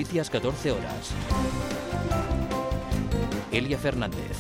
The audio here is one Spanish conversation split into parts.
Noticias 14 horas. Elia Fernández.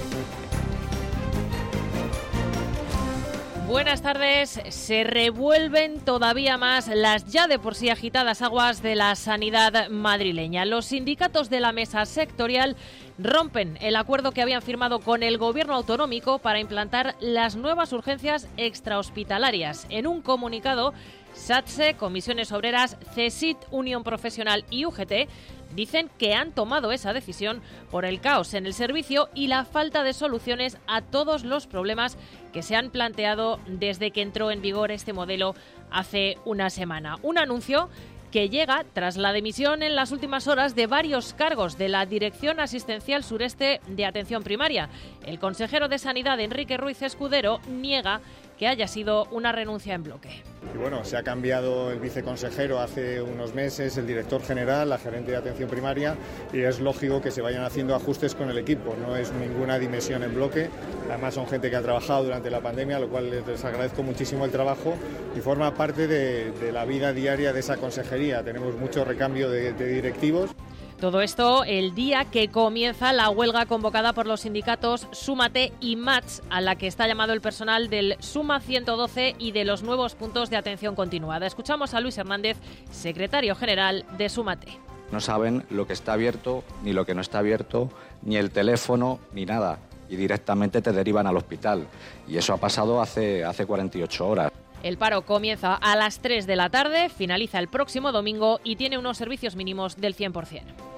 Buenas tardes. Se revuelven todavía más las ya de por sí agitadas aguas de la sanidad madrileña. Los sindicatos de la mesa sectorial rompen el acuerdo que habían firmado con el gobierno autonómico para implantar las nuevas urgencias extrahospitalarias. En un comunicado, SATSE, Comisiones Obreras, CESIT, Unión Profesional y UGT dicen que han tomado esa decisión por el caos en el servicio y la falta de soluciones a todos los problemas que se han planteado desde que entró en vigor este modelo hace una semana. Un anuncio que llega tras la dimisión en las últimas horas de varios cargos de la Dirección Asistencial Sureste de Atención Primaria. El consejero de Sanidad, Enrique Ruiz Escudero, niega que haya sido una renuncia en bloque. Y bueno, se ha cambiado el viceconsejero hace unos meses, el director general, la gerente de atención primaria, y es lógico que se vayan haciendo ajustes con el equipo. No es ninguna dimisión en bloque, además son gente que ha trabajado durante la pandemia, lo cual les agradezco muchísimo el trabajo y forma parte de la vida diaria de esa consejería. Tenemos mucho recambio de directivos. Todo esto el día que comienza la huelga convocada por los sindicatos Súmate y MATS, a la que está llamado el personal del Suma 112 y de los nuevos puntos de atención continuada. Escuchamos a Luis Hernández, secretario general de Súmate. No saben lo que está abierto, ni lo que no está abierto, ni el teléfono, ni nada. Y directamente te derivan al hospital. Y eso ha pasado hace 48 horas. El paro comienza a las 3 de la tarde, finaliza el próximo domingo y tiene unos servicios mínimos del 100%.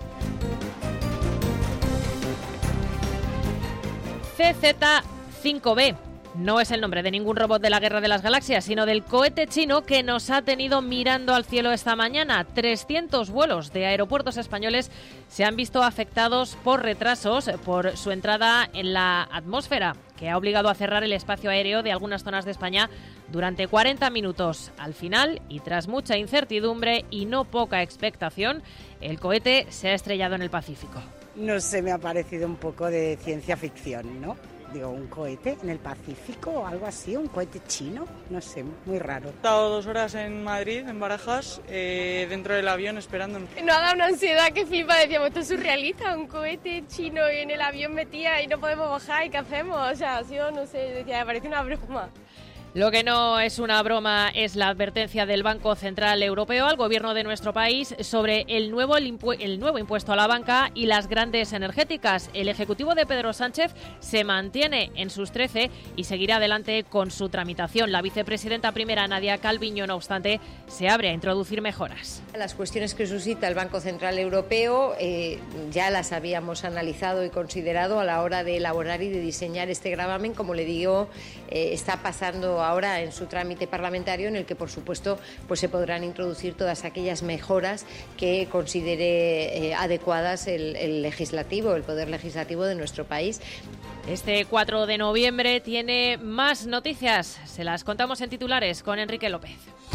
CZ-5B. No es el nombre de ningún robot de la Guerra de las Galaxias, sino del cohete chino que nos ha tenido mirando al cielo esta mañana. 300 vuelos de aeropuertos españoles se han visto afectados por retrasos por su entrada en la atmósfera, que ha obligado a cerrar el espacio aéreo de algunas zonas de España durante 40 minutos. Al final, y tras mucha incertidumbre y no poca expectación, el cohete se ha estrellado en el Pacífico. No sé, me ha parecido un poco de ciencia ficción, ¿no? Digo, un cohete en el Pacífico o algo así, un cohete chino, no sé, muy raro. He estado 2 horas en Madrid, en Barajas, dentro del avión esperando. Nos ha dado una ansiedad que flipa, decíamos, esto es surrealista, un cohete chino en el avión metía y no podemos bajar, ¿y qué hacemos? O sea, ha sido, no sé, decía, me parece una broma. Lo que no es una broma es la advertencia del Banco Central Europeo al gobierno de nuestro país sobre el nuevo impuesto a la banca y las grandes energéticas. El Ejecutivo de Pedro Sánchez se mantiene en sus 13 y seguirá adelante con su tramitación. La vicepresidenta primera, Nadia Calviño, no obstante, se abre a introducir mejoras. Las cuestiones que suscita el Banco Central Europeo ya las habíamos analizado y considerado a la hora de elaborar y de diseñar este gravamen. Como le digo, está pasando ahora en su trámite parlamentario, en el que por supuesto pues se podrán introducir todas aquellas mejoras que considere adecuadas el legislativo, el poder legislativo de nuestro país. Este 4 de noviembre tiene más noticias, se las contamos en titulares con Enrique López.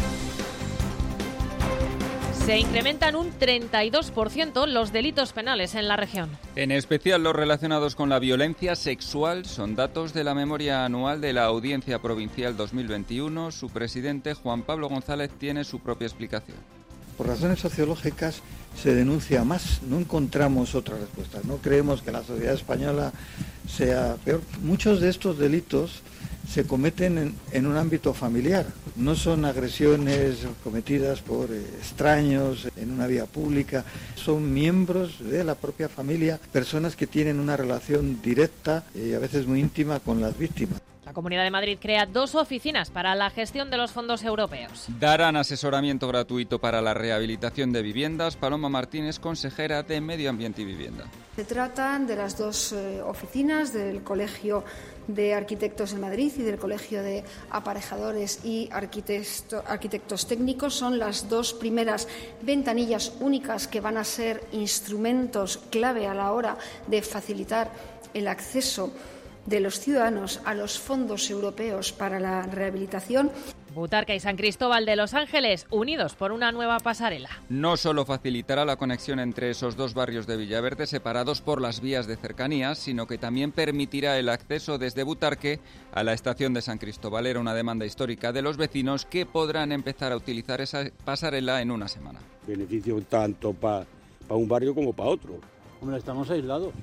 Se incrementan un 32% los delitos penales en la región. En especial los relacionados con la violencia sexual son datos de la memoria anual de la Audiencia Provincial 2021. Su presidente, Juan Pablo González, tiene su propia explicación. Por razones sociológicas se denuncia más, no encontramos otra respuesta. No creemos que la sociedad española sea peor. Muchos de estos delitos se cometen en un ámbito familiar, no son agresiones cometidas por extraños en una vía pública, son miembros de la propia familia, personas que tienen una relación directa y a veces muy íntima con las víctimas. La Comunidad de Madrid crea 2 oficinas para la gestión de los fondos europeos. Darán asesoramiento gratuito para la rehabilitación de viviendas. Paloma Martínez, consejera de Medio Ambiente y Vivienda. Se tratan de las 2 oficinas del Colegio de Arquitectos de Madrid y del Colegio de Aparejadores y Arquitectos Técnicos. Son las 2 primeras ventanillas únicas que van a ser instrumentos clave a la hora de facilitar el acceso de los ciudadanos a los fondos europeos para la rehabilitación. Butarque y San Cristóbal de Los Ángeles, unidos por una nueva pasarela. No solo facilitará la conexión entre esos 2 barrios de Villaverde separados por las vías de cercanías, sino que también permitirá el acceso desde Butarque a la estación de San Cristóbal. Era una demanda histórica de los vecinos que podrán empezar a utilizar esa pasarela en una semana. Beneficio tanto para para un barrio como para otro. Hombre, estamos aislados.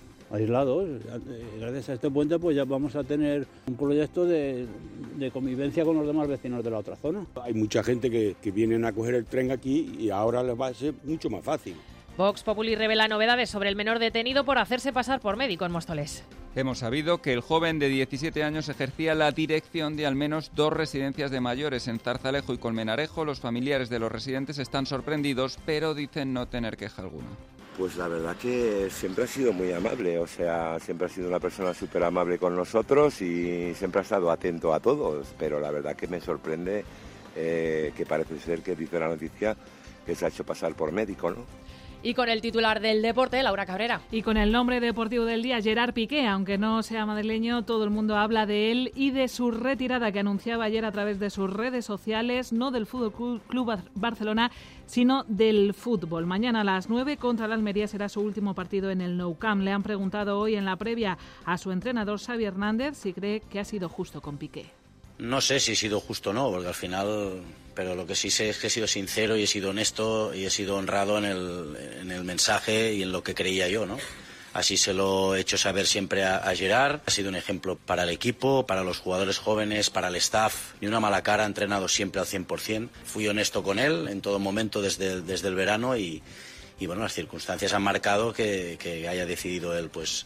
Gracias a este puente pues ya vamos a tener un proyecto de convivencia con los demás vecinos de la otra zona. Hay mucha gente que vienen a coger el tren aquí y ahora les va a ser mucho más fácil. Vox Populi revela novedades sobre el menor detenido por hacerse pasar por médico en Móstoles. Hemos sabido que el joven de 17 años ejercía la dirección de al menos 2 residencias de mayores en Zarzalejo y Colmenarejo. Los familiares de los residentes están sorprendidos, pero dicen no tener queja alguna. Pues la verdad que siempre ha sido muy amable, siempre ha sido una persona súper amable con nosotros y siempre ha estado atento a todos, pero la verdad que me sorprende que parece ser que dice la noticia que se ha hecho pasar por médico, ¿no? Y con el titular del deporte, Laura Cabrera. Y con el nombre deportivo del día, Gerard Piqué. Aunque no sea madrileño, todo el mundo habla de él y de su retirada que anunciaba ayer a través de sus redes sociales, no del Fútbol Club Barcelona, sino del fútbol. Mañana a las 9 contra la Almería será su último partido en el Nou Camp. Le han preguntado hoy en la previa a su entrenador Xavi Hernández si cree que ha sido justo con Piqué. No sé si he sido justo o no, porque al final, pero lo que sí sé es que he sido sincero y he sido honesto y he sido honrado en el mensaje y en lo que creía yo, ¿no? Así se lo he hecho saber siempre a Gerard. Ha sido un ejemplo para el equipo, para los jugadores jóvenes, para el staff. Ni una mala cara, ha entrenado siempre al 100%. Fui honesto con él en todo momento desde el verano y bueno, las circunstancias han marcado que haya decidido él, pues,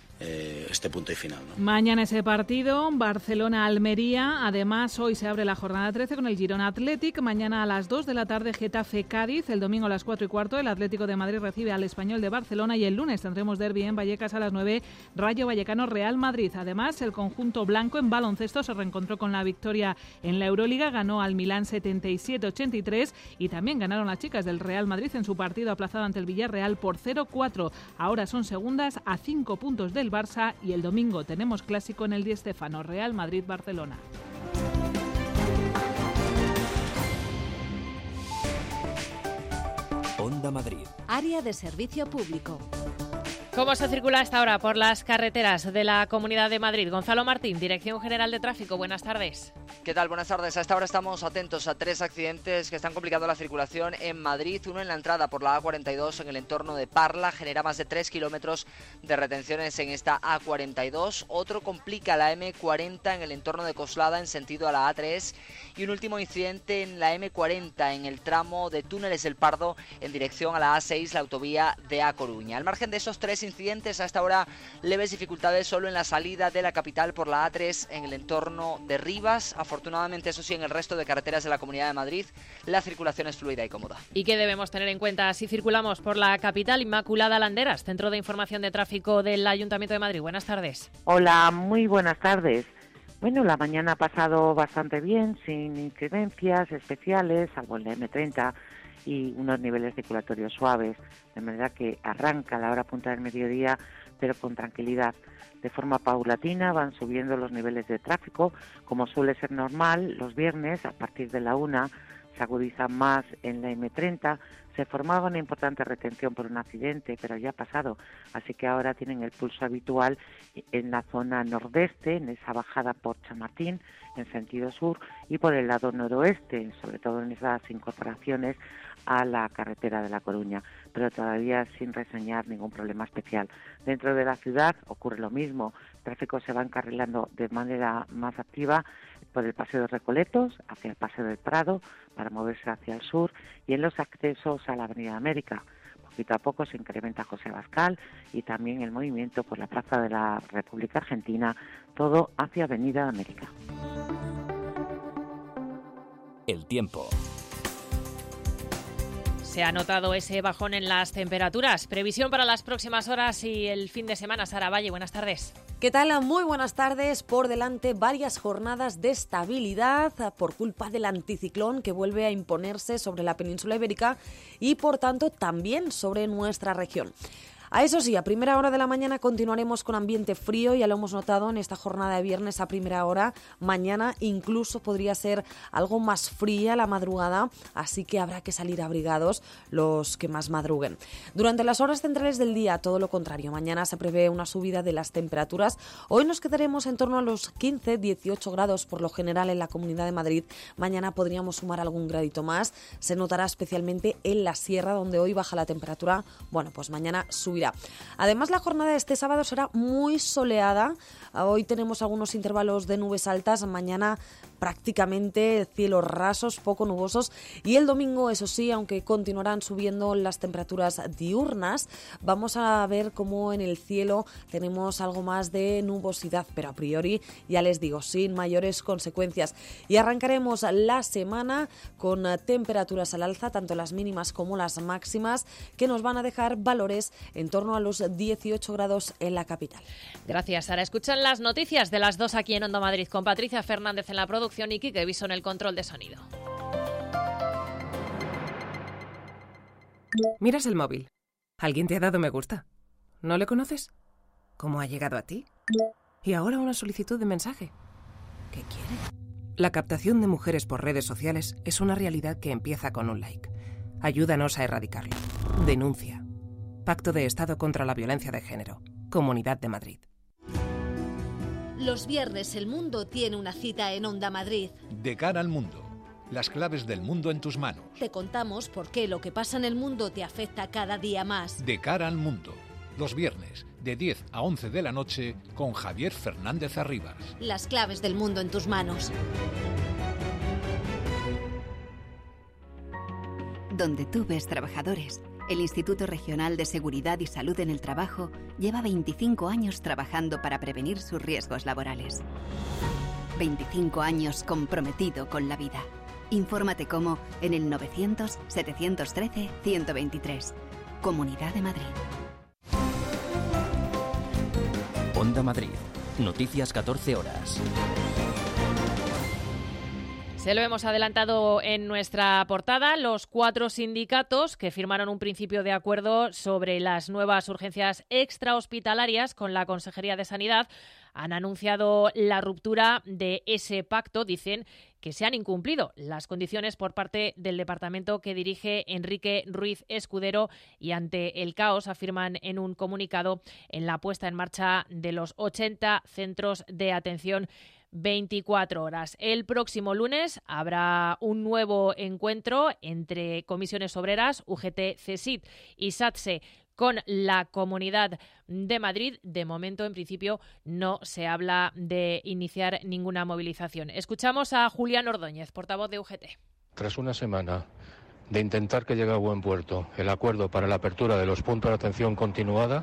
este punto y final, ¿no? Mañana ese partido, Barcelona-Almería. Además, hoy se abre la jornada 13 con el Girona Athletic. Mañana a las 2 de la tarde, Getafe-Cádiz. El domingo a las 4:15, el Atlético de Madrid recibe al Español de Barcelona. Y el lunes tendremos derbi en Vallecas a las 9, Rayo Vallecano-Real Madrid. Además, el conjunto blanco en baloncesto se reencontró con la victoria en la Euroliga. Ganó al Milán 77-83 y también ganaron las chicas del Real Madrid en su partido aplazado ante el Villarreal por 0-4. Ahora son segundas a 5 puntos del Barça y el domingo tenemos clásico en el Di Stéfano, Real Madrid-Barcelona. Onda Madrid. Área de servicio público. ¿Cómo se circula hasta ahora por las carreteras de la Comunidad de Madrid? Gonzalo Martín, Dirección General de Tráfico. Buenas tardes. ¿Qué tal? Buenas tardes. A esta hora estamos atentos a 3 accidentes que están complicando la circulación en Madrid. Uno en la entrada por la A42 en el entorno de Parla. Genera más de 3 kilómetros de retenciones en esta A42. Otro complica la M40 en el entorno de Coslada en sentido a la A3. Y un último incidente en la M40 en el tramo de Túneles del Pardo en dirección a la A6, la autovía de A Coruña. Al margen de esos 3 incidentes, hasta ahora leves dificultades solo en la salida de la capital por la A3 en el entorno de Rivas. Afortunadamente, eso sí, en el resto de carreteras de la Comunidad de Madrid la circulación es fluida y cómoda. ¿Y qué debemos tener en cuenta si circulamos por la capital? Inmaculada Landeras, Centro de Información de Tráfico del Ayuntamiento de Madrid. Buenas tardes. Hola, muy buenas tardes. Bueno, la mañana ha pasado bastante bien, sin incidencias especiales, salvo el de M30 y unos niveles circulatorios suaves, de manera que arranca a la hora punta del mediodía, pero con tranquilidad. De forma paulatina van subiendo los niveles de tráfico, como suele ser normal. Los viernes, a partir de la 1, se agudizan más en la M30. Se formaba una importante retención por un accidente, pero ya ha pasado, así que ahora tienen el pulso habitual en la zona nordeste, en esa bajada por Chamartín, en sentido sur, y por el lado noroeste, sobre todo en esas incorporaciones a la carretera de La Coruña, pero todavía sin reseñar ningún problema especial. Dentro de la ciudad ocurre lo mismo, el tráfico se va encarrilando de manera más activa por el Paseo de Recoletos, hacia el Paseo del Prado, para moverse hacia el sur, y en los accesos a la Avenida América. Poquito a poco se incrementa José Abascal y también el movimiento por la Plaza de la República Argentina, todo hacia Avenida América. El tiempo. Se ha notado ese bajón en las temperaturas. Previsión para las próximas horas y el fin de semana. Sara Valle, buenas tardes. ¿Qué tal? Muy buenas tardes. Por delante varias jornadas de estabilidad por culpa del anticiclón que vuelve a imponerse sobre la península ibérica y por tanto también sobre nuestra región. A eso sí, a primera hora de la mañana continuaremos con ambiente frío, ya lo hemos notado en esta jornada de viernes a primera hora. Mañana incluso podría ser algo más fría la madrugada, así que habrá que salir abrigados los que más madruguen. Durante las horas centrales del día, todo lo contrario, mañana se prevé una subida de las temperaturas. Hoy nos quedaremos en torno a los 15-18 grados por lo general en la Comunidad de Madrid. Mañana podríamos sumar algún gradito más. Se notará especialmente en la sierra, donde hoy baja la temperatura. Bueno, pues mañana subirá. Además, la jornada de este sábado será muy soleada. Hoy tenemos algunos intervalos de nubes altas. Mañana prácticamente cielos rasos, poco nubosos. Y el domingo, eso sí, aunque continuarán subiendo las temperaturas diurnas, vamos a ver cómo en el cielo tenemos algo más de nubosidad, pero a priori, ya les digo, sin mayores consecuencias. Y arrancaremos la semana con temperaturas al alza, tanto las mínimas como las máximas, que nos van a dejar valores en torno a los 18 grados en la capital. Gracias, Sara. Escuchan las noticias de las 2 aquí en Onda Madrid con Patricia Fernández en la producción y Quique Viso en el control de sonido. Miras el móvil. ¿Alguien te ha dado me gusta? ¿No le conoces? ¿Cómo ha llegado a ti? Y ahora una solicitud de mensaje. ¿Qué quiere? La captación de mujeres por redes sociales es una realidad que empieza con un like. Ayúdanos a erradicarlo. Denuncia. Pacto de Estado contra la Violencia de Género. Comunidad de Madrid. Los viernes el mundo tiene una cita en Onda Madrid. De cara al mundo. Las claves del mundo en tus manos. Te contamos por qué lo que pasa en el mundo te afecta cada día más. De cara al mundo. Los viernes, de 10 a 11 de la noche, con Javier Fernández Arribas. Las claves del mundo en tus manos. Donde tú ves trabajadores, el Instituto Regional de Seguridad y Salud en el Trabajo lleva 25 años trabajando para prevenir sus riesgos laborales. 25 años comprometido con la vida. Infórmate cómo en el 900-713-123. Comunidad de Madrid. Onda Madrid. Noticias 14 horas. Se lo hemos adelantado en nuestra portada. Los 4 sindicatos que firmaron un principio de acuerdo sobre las nuevas urgencias extrahospitalarias con la Consejería de Sanidad han anunciado la ruptura de ese pacto. Dicen que se han incumplido las condiciones por parte del departamento que dirige Enrique Ruiz Escudero y ante el caos, afirman en un comunicado, en la puesta en marcha de los 80 centros de atención 24 horas. El próximo lunes habrá un nuevo encuentro entre comisiones obreras, UGT, CESID y SATSE con la Comunidad de Madrid. De momento, en principio, no se habla de iniciar ninguna movilización. Escuchamos a Julián Ordóñez, portavoz de UGT. Tras una semana de intentar que llegue a buen puerto el acuerdo para la apertura de los puntos de atención continuada,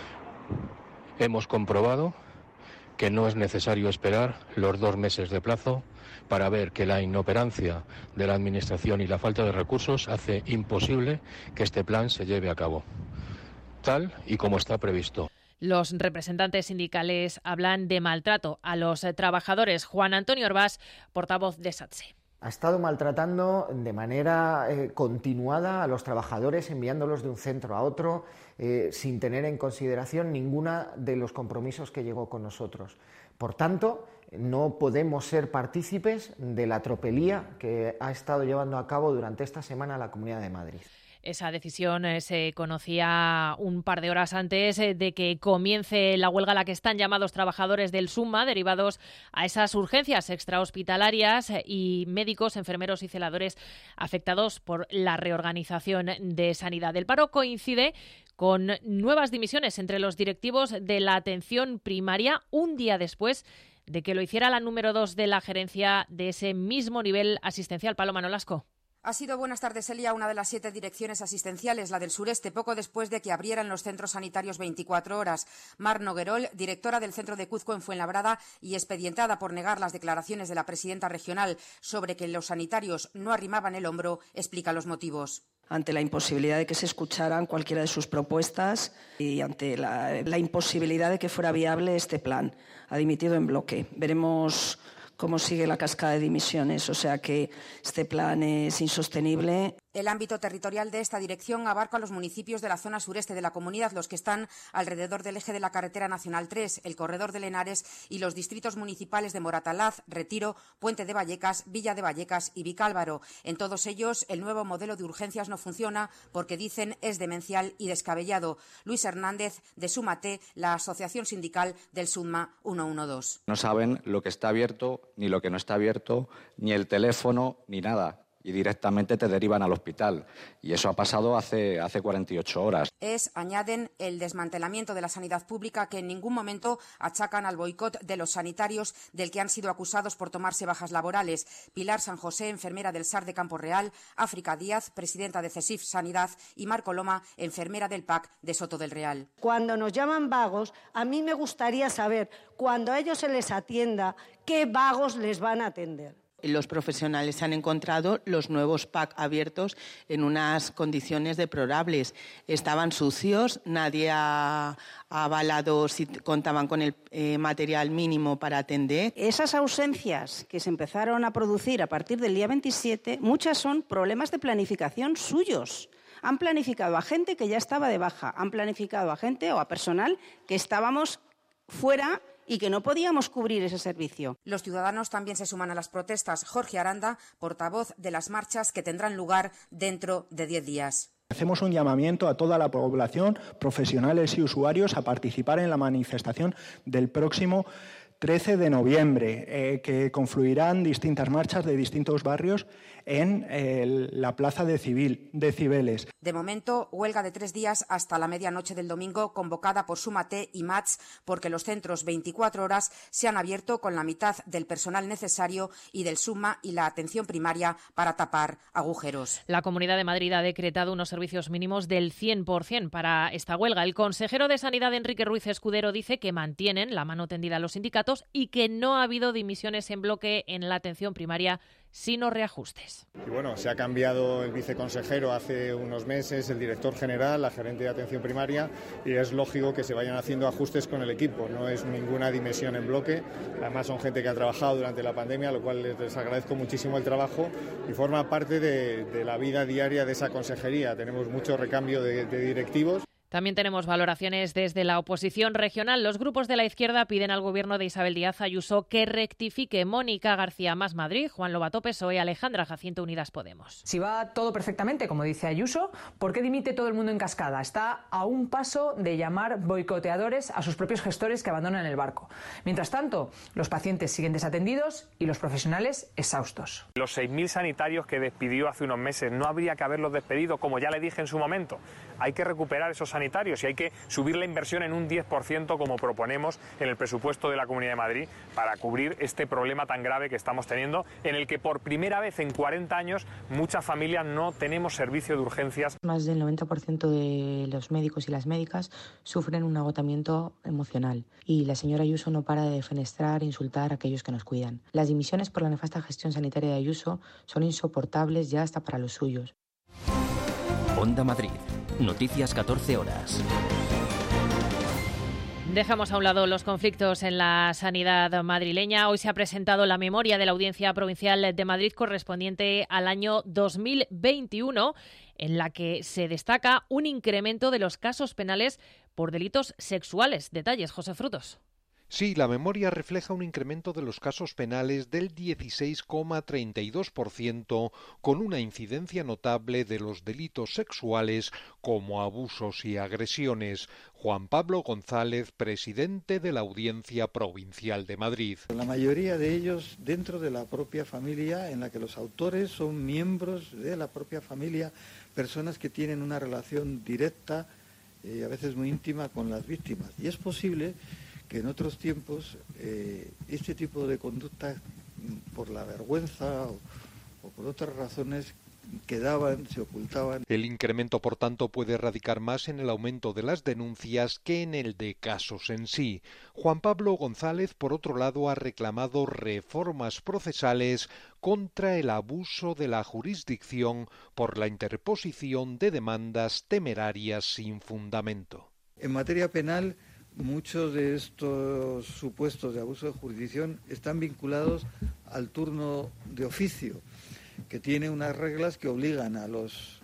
hemos comprobado que no es necesario esperar los 2 meses de plazo para ver que la inoperancia de la Administración y la falta de recursos hace imposible que este plan se lleve a cabo, tal y como está previsto. Los representantes sindicales hablan de maltrato a los trabajadores. Juan Antonio Orbás, portavoz de SATSE. Ha estado maltratando de manera continuada a los trabajadores, enviándolos de un centro a otro, sin tener en consideración ninguno de los compromisos que llegó con nosotros. Por tanto, no podemos ser partícipes de la tropelía que ha estado llevando a cabo durante esta semana la Comunidad de Madrid. Esa decisión se conocía un par de horas antes de que comience la huelga a la que están llamados trabajadores del SUMA, derivados a esas urgencias extrahospitalarias y médicos, enfermeros y celadores afectados por la reorganización de sanidad. El paro coincide con nuevas dimisiones entre los directivos de la atención primaria un día después de que lo hiciera la número 2 de la gerencia de ese mismo nivel asistencial. Paloma Nolasco. Ha sido, buenas tardes, Elia, una de las 7 direcciones asistenciales, la del sureste, poco después de que abrieran los centros sanitarios 24 horas. Mar Noguerol, directora del centro de Cuzco en Fuenlabrada y expedientada por negar las declaraciones de la presidenta regional sobre que los sanitarios no arrimaban el hombro, explica los motivos. Ante la imposibilidad de que se escucharan cualquiera de sus propuestas y ante la imposibilidad de que fuera viable este plan, ha dimitido en bloque. Veremos cómo sigue la cascada de dimisiones, o sea que este plan es insostenible. El ámbito territorial de esta dirección abarca los municipios de la zona sureste de la comunidad, los que están alrededor del eje de la carretera nacional 3, el corredor de Henares y los distritos municipales de Moratalaz, Retiro, Puente de Vallecas, Villa de Vallecas y Vicálvaro. En todos ellos, el nuevo modelo de urgencias no funciona porque, dicen, es demencial y descabellado. Luis Hernández, de Sumate, la asociación sindical del SUDMA 112. No saben lo que está abierto, ni lo que no está abierto, ni el teléfono, ni nada. Y directamente te derivan al hospital. Y eso ha pasado hace 48 horas. Es, añaden, el desmantelamiento de la sanidad pública que en ningún momento achacan al boicot de los sanitarios del que han sido acusados por tomarse bajas laborales. Pilar San José, enfermera del SAR de Campo Real, África Díaz, presidenta de CESIF Sanidad y Marco Loma, enfermera del PAC de Soto del Real. Cuando nos llaman vagos, a mí me gustaría saber, cuando a ellos se les atienda, qué vagos les van a atender. Los profesionales han encontrado los nuevos PAC abiertos en unas condiciones deplorables. Estaban sucios, nadie ha avalado si contaban con el material mínimo para atender. Esas ausencias que se empezaron a producir a partir del día 27, muchas son problemas de planificación suyos. Han planificado a gente que ya estaba de baja, han planificado a gente o a personal que estábamos fuera y que no podíamos cubrir ese servicio. Los ciudadanos también se suman a las protestas. Jorge Aranda, portavoz de las marchas que tendrán lugar dentro de 10 días. Hacemos un llamamiento a toda la población, profesionales y usuarios, a participar en la manifestación del próximo 13 de noviembre, que confluirán distintas marchas de distintos barrios en la plaza de Cibeles. De momento, huelga de 3 días hasta la medianoche del domingo, convocada por Sumate y MATS, porque los centros 24 horas se han abierto con la mitad del personal necesario y del SUMA y la atención primaria para tapar agujeros. La Comunidad de Madrid ha decretado unos servicios mínimos del 100% para esta huelga. El consejero de Sanidad, Enrique Ruiz Escudero, dice que mantienen la mano tendida a los sindicatos y que no ha habido dimisiones en bloque en la atención primaria, sino reajustes. Y bueno, se ha cambiado el viceconsejero hace unos meses, el director general, la gerente de atención primaria, y es lógico que se vayan haciendo ajustes con el equipo. No es ninguna dimisión en bloque, además son gente que ha trabajado durante la pandemia, lo cual les agradezco muchísimo el trabajo y forma parte de la vida diaria de esa consejería. Tenemos mucho recambio de directivos. También tenemos valoraciones desde la oposición regional. Los grupos de la izquierda piden al gobierno de Isabel Díaz Ayuso que rectifique. Mónica García, Más Madrid, Juan Lobato, PSOE, Alejandra Jacinto, Unidas Podemos. Si va todo perfectamente, como dice Ayuso, ¿por qué dimite todo el mundo en cascada? Está a un paso de llamar boicoteadores a sus propios gestores que abandonan el barco. Mientras tanto, los pacientes siguen desatendidos y los profesionales exhaustos. Los 6.000 sanitarios que despidió hace unos meses, no habría que haberlos despedido, como ya le dije en su momento. Hay que recuperar esos sanitarios y hay que subir la inversión en un 10% como proponemos en el presupuesto de la Comunidad de Madrid para cubrir este problema tan grave que estamos teniendo, en el que por primera vez en 40 años muchas familias no tenemos servicio de urgencias. Más del 90% de los médicos y las médicas sufren un agotamiento emocional y la señora Ayuso no para de defenestrar e insultar a aquellos que nos cuidan. Las dimisiones por la nefasta gestión sanitaria de Ayuso son insoportables ya hasta para los suyos. Onda Madrid. Noticias 14 horas. Dejamos a un lado los conflictos en la sanidad madrileña. Hoy se ha presentado la memoria de la Audiencia Provincial de Madrid correspondiente al año 2021, en la que se destaca un incremento de los casos penales por delitos sexuales. Detalles, José Frutos. Sí, la memoria refleja un incremento de los casos penales del 16,32%, con una incidencia notable de los delitos sexuales como abusos y agresiones. Juan Pablo González, presidente de la Audiencia Provincial de Madrid. La mayoría de ellos dentro de la propia familia, en la que los autores son miembros de la propia familia, personas que tienen una relación directa, a veces muy íntima, con las víctimas. Y es posible que en otros tiempos este tipo de conductas, por la vergüenza o por otras razones, quedaban, se ocultaban. El incremento, por tanto, puede radicar más en el aumento de las denuncias que en el de casos en sí. Juan Pablo González, por otro lado, ha reclamado reformas procesales contra el abuso de la jurisdicción por la interposición de demandas temerarias sin fundamento. En materia penal, muchos de estos supuestos de abuso de jurisdicción están vinculados al turno de oficio. que tiene unas reglas que obligan a los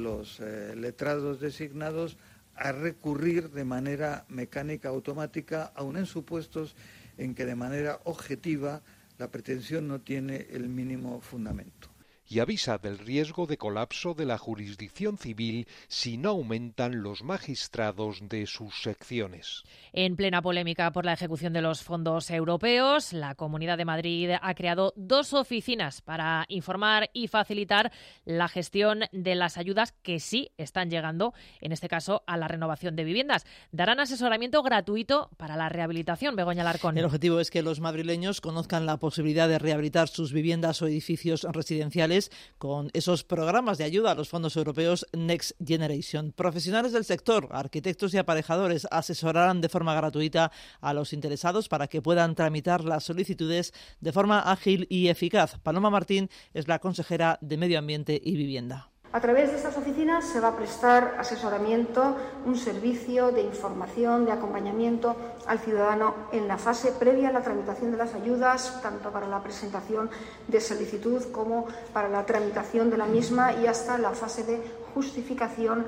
letrados designados a recurrir de manera mecánica automática, aun en supuestos en que de manera objetiva la pretensión no tiene el mínimo fundamento. Y avisa del riesgo de colapso de la jurisdicción civil si no aumentan los magistrados de sus secciones. En plena polémica por la ejecución de los fondos europeos, la Comunidad de Madrid ha creado 2 oficinas para informar y facilitar la gestión de las ayudas que sí están llegando, en este caso, a la renovación de viviendas. Darán asesoramiento gratuito para la rehabilitación. Begoña Alarcón. El objetivo es que los madrileños conozcan la posibilidad de rehabilitar sus viviendas o edificios residenciales con esos programas de ayuda a los fondos europeos Next Generation. Profesionales del sector, arquitectos y aparejadores asesorarán de forma gratuita a los interesados para que puedan tramitar las solicitudes de forma ágil y eficaz. Paloma Martín es la consejera de Medio Ambiente y Vivienda. A través de estas oficinas se va a prestar asesoramiento, un servicio de información, de acompañamiento al ciudadano en la fase previa a la tramitación de las ayudas, tanto para la presentación de solicitud como para la tramitación de la misma y hasta la fase de justificación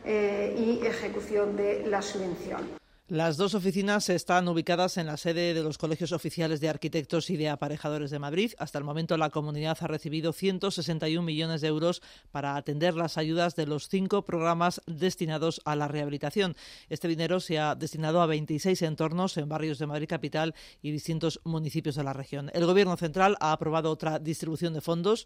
y ejecución de la subvención. Las 2 oficinas están ubicadas en la sede de los Colegios Oficiales de Arquitectos y de Aparejadores de Madrid. Hasta el momento la comunidad ha recibido 161 millones de euros para atender las ayudas de los 5 programas destinados a la rehabilitación. Este dinero se ha destinado a 26 entornos en barrios de Madrid capital y distintos municipios de la región. El Gobierno central ha aprobado otra distribución de fondos.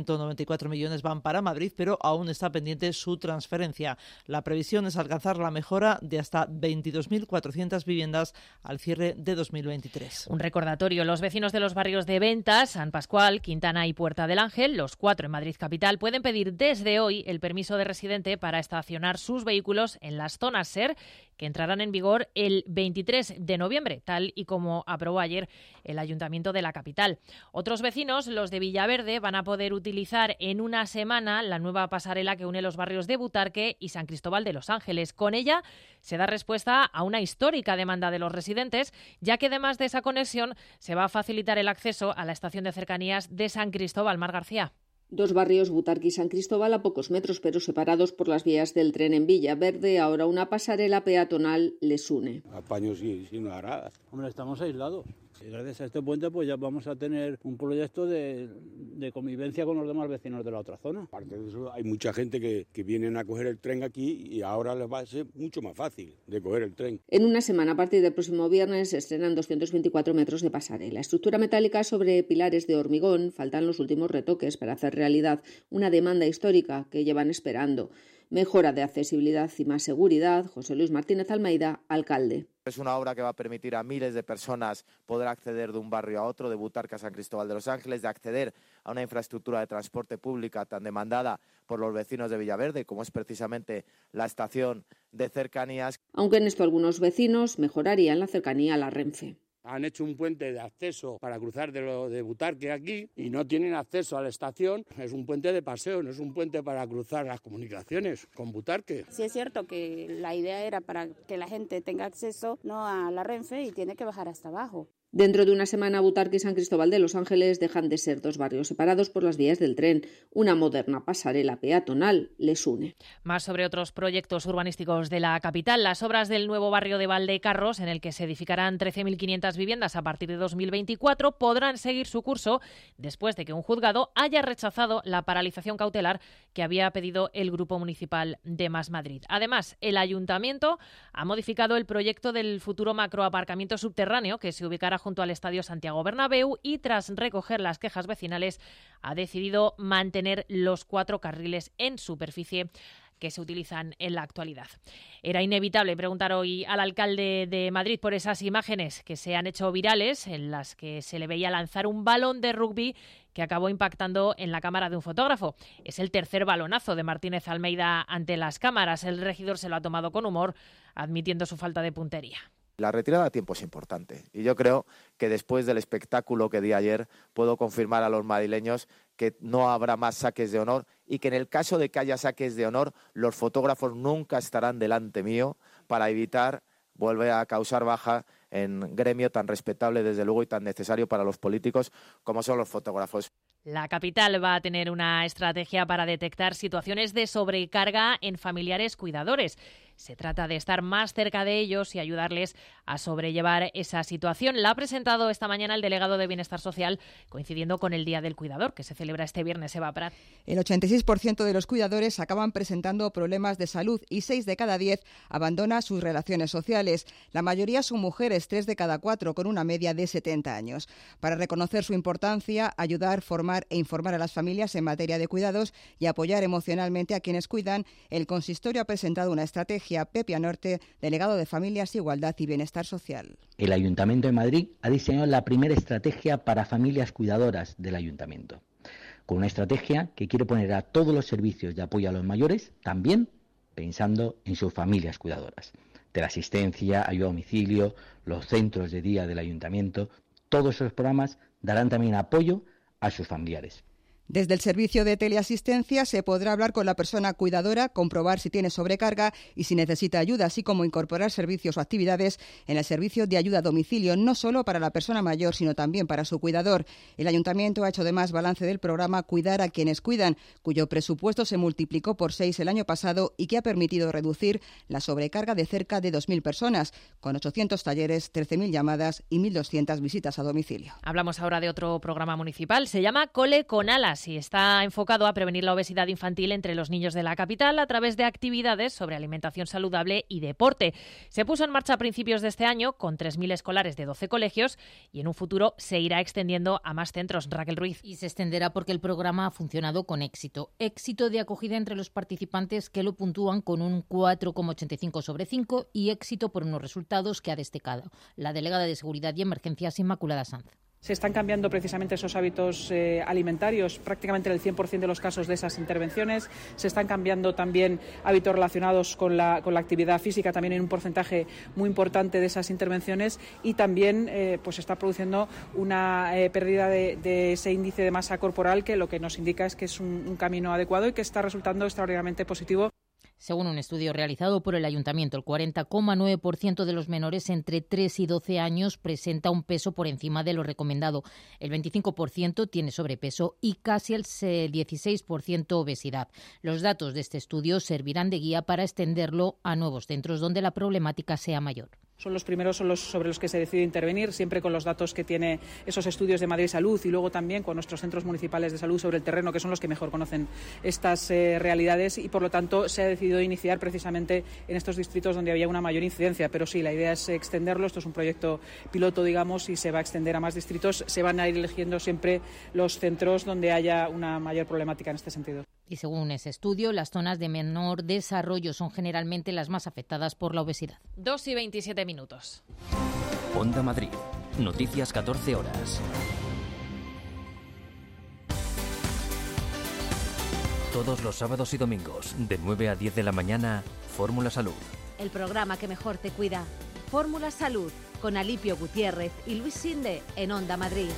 194 millones van para Madrid, pero aún está pendiente su transferencia. La previsión es alcanzar la mejora de hasta 22.400 viviendas al cierre de 2023. Un recordatorio, los vecinos de los barrios de Ventas, San Pascual, Quintana y Puerta del Ángel, los 4 en Madrid capital, pueden pedir desde hoy el permiso de residente para estacionar sus vehículos en las zonas SER, que entrarán en vigor el 23 de noviembre, tal y como aprobó ayer el Ayuntamiento de la capital. Otros vecinos, los de Villaverde, van a poder utilizar en una semana la nueva pasarela que une los barrios de Butarque y San Cristóbal de los Ángeles. Con ella se da respuesta a una histórica demanda de los residentes, ya que además de esa conexión se va a facilitar el acceso a la estación de cercanías de San Cristóbal. Mar García. 2 barrios, Butarque y San Cristóbal, a pocos metros pero separados por las vías del tren en Villaverde. Ahora una pasarela peatonal les une. Apaños sí no hará. Hombre, estamos aislados. Y gracias a este puente pues ya vamos a tener un proyecto de convivencia con los demás vecinos de la otra zona. Aparte de eso, hay mucha gente que vienen a coger el tren aquí y ahora les va a ser mucho más fácil de coger el tren. En una semana, a partir del próximo viernes, se estrenan 224 metros de pasarela. Estructura metálica sobre pilares de hormigón. Faltan los últimos retoques para hacer realidad una demanda histórica que llevan esperando. Mejora de accesibilidad y más seguridad. José Luis Martínez Almeida, alcalde. Es una obra que va a permitir a miles de personas poder acceder de un barrio a otro, de Butarque a San Cristóbal de los Ángeles, de acceder a una infraestructura de transporte pública tan demandada por los vecinos de Villaverde, como es precisamente la estación de cercanías. Aunque en esto algunos vecinos mejorarían la cercanía a la Renfe. Han hecho un puente de acceso para cruzar de Butarque aquí y no tienen acceso a la estación. Es un puente de paseo, no es un puente para cruzar las comunicaciones con Butarque. Sí es cierto que la idea era para que la gente tenga acceso no a la Renfe y tiene que bajar hasta abajo. Dentro de una semana, Butarque y San Cristóbal de los Ángeles dejan de ser 2 barrios separados por las vías del tren. Una moderna pasarela peatonal les une. Más sobre otros proyectos urbanísticos de la capital. Las obras del nuevo barrio de Valdecarros, en el que se edificarán 13.500 viviendas a partir de 2024, podrán seguir su curso después de que un juzgado haya rechazado la paralización cautelar que había pedido el Grupo Municipal de Más Madrid. Además, el Ayuntamiento ha modificado el proyecto del futuro macroaparcamiento subterráneo que se ubicará junto al Estadio Santiago Bernabéu y, tras recoger las quejas vecinales, ha decidido mantener los 4 carriles en superficie que se utilizan en la actualidad. Era inevitable preguntar hoy al alcalde de Madrid por esas imágenes que se han hecho virales, en las que se le veía lanzar un balón de rugby que acabó impactando en la cámara de un fotógrafo. Es el tercer balonazo de Martínez Almeida ante las cámaras. El regidor se lo ha tomado con humor, admitiendo su falta de puntería. La retirada a tiempo es importante y yo creo que después del espectáculo que di ayer puedo confirmar a los madrileños que no habrá más saques de honor y que en el caso de que haya saques de honor los fotógrafos nunca estarán delante mío para evitar volver a causar baja en gremio tan respetable desde luego y tan necesario para los políticos como son los fotógrafos. La capital va a tener una estrategia para detectar situaciones de sobrecarga en familiares cuidadores. Se trata de estar más cerca de ellos y ayudarles a sobrellevar esa situación. La ha presentado esta mañana el delegado de Bienestar Social, coincidiendo con el Día del Cuidador, que se celebra este viernes. Eva Prat. El 86% de los cuidadores acaban presentando problemas de salud y 6 de cada 10 abandonan sus relaciones sociales. La mayoría son mujeres, 3 de cada 4, con una media de 70 años. Para reconocer su importancia, ayudar, formar e informar a las familias en materia de cuidados y apoyar emocionalmente a quienes cuidan, el consistorio ha presentado una estrategia. Pepe Anorte, delegado de Familias, Igualdad y Bienestar Social. El Ayuntamiento de Madrid ha diseñado la primera estrategia para familias cuidadoras del Ayuntamiento, con una estrategia que quiere poner a todos los servicios de apoyo a los mayores, también pensando en sus familias cuidadoras. Teleasistencia, ayuda a domicilio, los centros de día del Ayuntamiento, todos esos programas darán también apoyo a sus familiares. Desde el servicio de teleasistencia se podrá hablar con la persona cuidadora, comprobar si tiene sobrecarga y si necesita ayuda, así como incorporar servicios o actividades en el servicio de ayuda a domicilio, no solo para la persona mayor, sino también para su cuidador. El Ayuntamiento ha hecho además balance del programa Cuidar a quienes cuidan, cuyo presupuesto se multiplicó por 6 el año pasado y que ha permitido reducir la sobrecarga de cerca de 2.000 personas, con 800 talleres, 13.000 llamadas y 1.200 visitas a domicilio. Hablamos ahora de otro programa municipal. Se llama Cole con Alas y está enfocado a prevenir la obesidad infantil entre los niños de la capital a través de actividades sobre alimentación saludable y deporte. Se puso en marcha a principios de este año con 3.000 escolares de 12 colegios y en un futuro se irá extendiendo a más centros. Raquel Ruiz. Y se extenderá porque el programa ha funcionado con éxito. Éxito de acogida entre los participantes, que lo puntúan con un 4,85 sobre 5 y éxito por unos resultados que ha destacado la delegada de Seguridad y Emergencias, Inmaculada Sanz. Se están cambiando precisamente esos hábitos alimentarios, prácticamente en el 100% de los casos de esas intervenciones. Se están cambiando también hábitos relacionados con la actividad física, también en un porcentaje muy importante de esas intervenciones, y también pues se está produciendo una pérdida de ese índice de masa corporal, que lo que nos indica es que es un camino adecuado y que está resultando extraordinariamente positivo. Según un estudio realizado por el Ayuntamiento, el 40,9% de los menores entre 3 y 12 años presenta un peso por encima de lo recomendado. El 25% tiene sobrepeso y casi el 16% obesidad. Los datos de este estudio servirán de guía para extenderlo a nuevos centros donde la problemática sea mayor. Son los primeros sobre los que se decide intervenir, siempre con los datos que tiene esos estudios de Madrid Salud y luego también con nuestros centros municipales de salud sobre el terreno, que son los que mejor conocen estas realidades, y por lo tanto se ha decidido iniciar precisamente en estos distritos donde había una mayor incidencia. Pero sí, la idea es extenderlo. Esto es un proyecto piloto, digamos, y se va a extender a más distritos. Se van a ir eligiendo siempre los centros donde haya una mayor problemática en este sentido. Y según ese estudio, las zonas de menor desarrollo son generalmente las más afectadas por la obesidad. 2:27 minutos. Onda Madrid. Noticias 14 horas. Todos los sábados y domingos, de 9 a 10 de la mañana, Fórmula Salud. El programa que mejor te cuida. Fórmula Salud, con Alipio Gutiérrez y Luis Sinde, en Onda Madrid.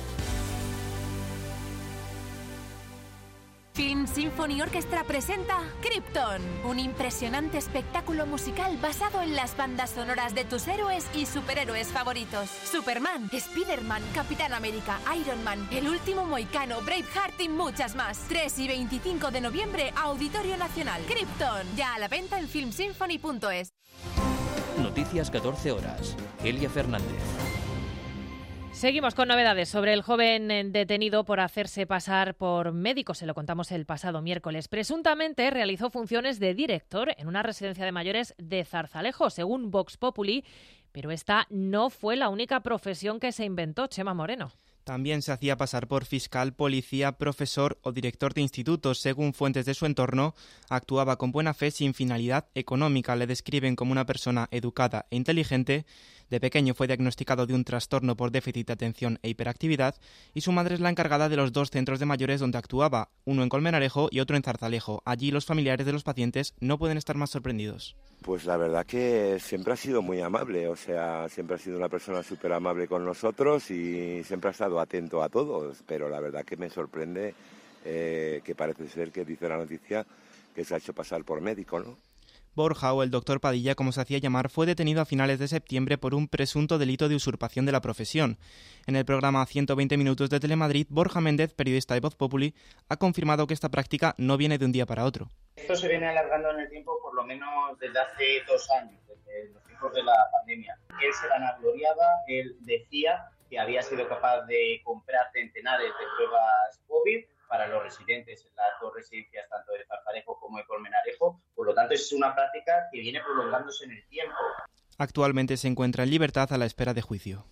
Film Symphony Orchestra presenta Krypton, un impresionante espectáculo musical basado en las bandas sonoras de tus héroes y superhéroes favoritos. Superman, Spiderman, Capitán América, Iron Man, El Último Mohicano, Braveheart y muchas más. 3 y 25 de noviembre, Auditorio Nacional. Krypton, ya a la venta en filmsymphony.es. Noticias 14 horas. Elia Fernández. Seguimos con novedades sobre el joven detenido por hacerse pasar por médico. Se lo contamos el pasado miércoles. Presuntamente realizó funciones de director en una residencia de mayores de Zarzalejo, según Vox Populi, pero esta no fue la única profesión que se inventó. Chema Moreno. También se hacía pasar por fiscal, policía, profesor o director de institutos. Según fuentes de su entorno, actuaba con buena fe sin finalidad económica. Le describen como una persona educada e inteligente. De pequeño fue diagnosticado de un trastorno por déficit de atención e hiperactividad y su madre es la encargada de los 2 centros de mayores donde actuaba, uno en Colmenarejo y otro en Zarzalejo. Allí los familiares de los pacientes no pueden estar más sorprendidos. Pues la verdad que siempre ha sido muy amable, o sea, siempre ha sido una persona súper amable con nosotros y siempre ha estado atento a todos, pero la verdad que me sorprende que parece ser que dice la noticia que se ha hecho pasar por médico, ¿no? Borja, o el doctor Padilla, como se hacía llamar, fue detenido a finales de septiembre por un presunto delito de usurpación de la profesión. En el programa 120 Minutos de Telemadrid, Borja Méndez, periodista de Voz Populi, ha confirmado que esta práctica no viene de un día para otro. Esto se viene alargando en el tiempo por lo menos desde hace 2 años, desde los tiempos de la pandemia. Él se vanagloriaba, él decía que había sido capaz de comprar centenares de pruebas COVID para los residentes en las 2 residencias, tanto de Zarzarejo como de Colmenarejo. Por lo tanto, es una práctica que viene prolongándose en el tiempo. Actualmente se encuentra en libertad a la espera de juicio.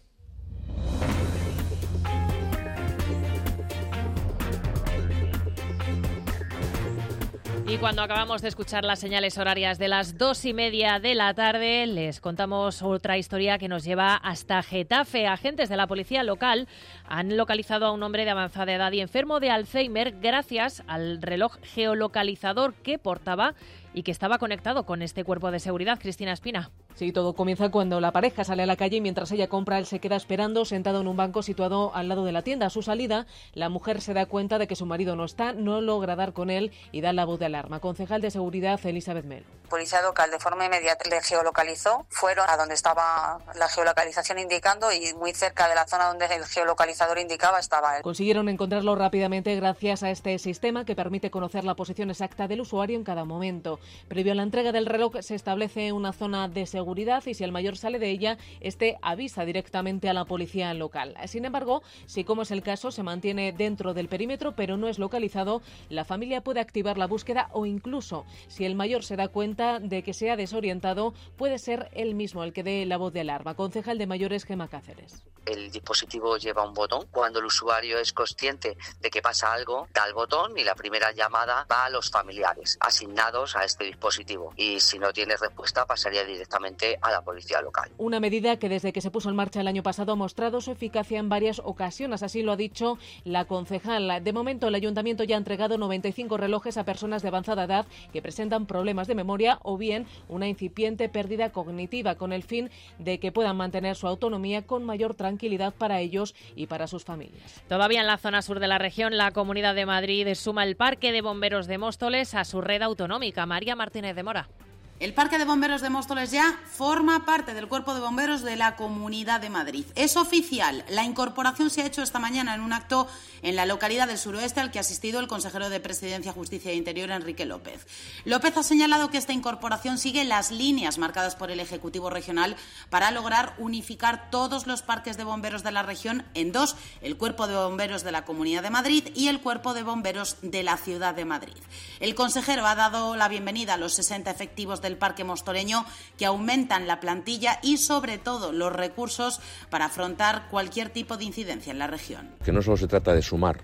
Y cuando acabamos de escuchar las señales horarias de las 2:30 de la tarde, les contamos otra historia que nos lleva hasta Getafe. Agentes de la policía local han localizado a un hombre de avanzada edad y enfermo de Alzheimer gracias al reloj geolocalizador que portaba y que estaba conectado con este cuerpo de seguridad. Cristina Espina. Sí, todo comienza cuando la pareja sale a la calle y mientras ella compra, él se queda esperando sentado en un banco situado al lado de la tienda. A su salida, la mujer se da cuenta de que su marido no está, no logra dar con él y da la voz de alarma. Concejal de Seguridad, Elizabeth Melo. Policía local de forma inmediata le geolocalizó, fueron a donde estaba la geolocalización indicando y muy cerca de la zona donde el geolocalizador indicaba estaba él. Consiguieron encontrarlo rápidamente gracias a este sistema que permite conocer la posición exacta del usuario en cada momento. Previo a la entrega del reloj se establece una zona de seguridad y si el mayor sale de ella, este avisa directamente a la policía local. Sin embargo, si como es el caso se mantiene dentro del perímetro pero no es localizado, la familia puede activar la búsqueda o incluso, si el mayor se da cuenta de que se ha desorientado, puede ser él mismo el que dé la voz de alarma. Concejal de Mayores, Gemma Cáceres. El dispositivo lleva un botón. Cuando el usuario es consciente de que pasa algo, da el botón y la primera llamada va a los familiares asignados a este dispositivo. Y si no tiene respuesta, pasaría directamente a la policía local. Una medida que desde que se puso en marcha el año pasado ha mostrado su eficacia en varias ocasiones. Así lo ha dicho la concejal. De momento, el ayuntamiento ya ha entregado 95 relojes a personas de avanzada edad que presentan problemas de memoria o bien una incipiente pérdida cognitiva, con el fin de que puedan mantener su autonomía con mayor tranquilidad para ellos y para sus familias. Todavía en la zona sur de la región, la Comunidad de Madrid suma el Parque de Bomberos de Móstoles a su red autonómica. María Martínez de Mora. El Parque de Bomberos de Móstoles ya forma parte del Cuerpo de Bomberos de la Comunidad de Madrid. Es oficial. La incorporación se ha hecho esta mañana en un acto en la localidad del suroeste al que ha asistido el consejero de Presidencia, Justicia e Interior, Enrique López. López ha señalado que esta incorporación sigue las líneas marcadas por el Ejecutivo Regional para lograr unificar todos los parques de bomberos de la región en 2, el Cuerpo de Bomberos de la Comunidad de Madrid y el Cuerpo de Bomberos de la Ciudad de Madrid. El consejero ha dado la bienvenida a los 60 efectivos del Parque Mostoleño que aumentan la plantilla y sobre todo los recursos para afrontar cualquier tipo de incidencia en la región. Que no solo se trata de sumar,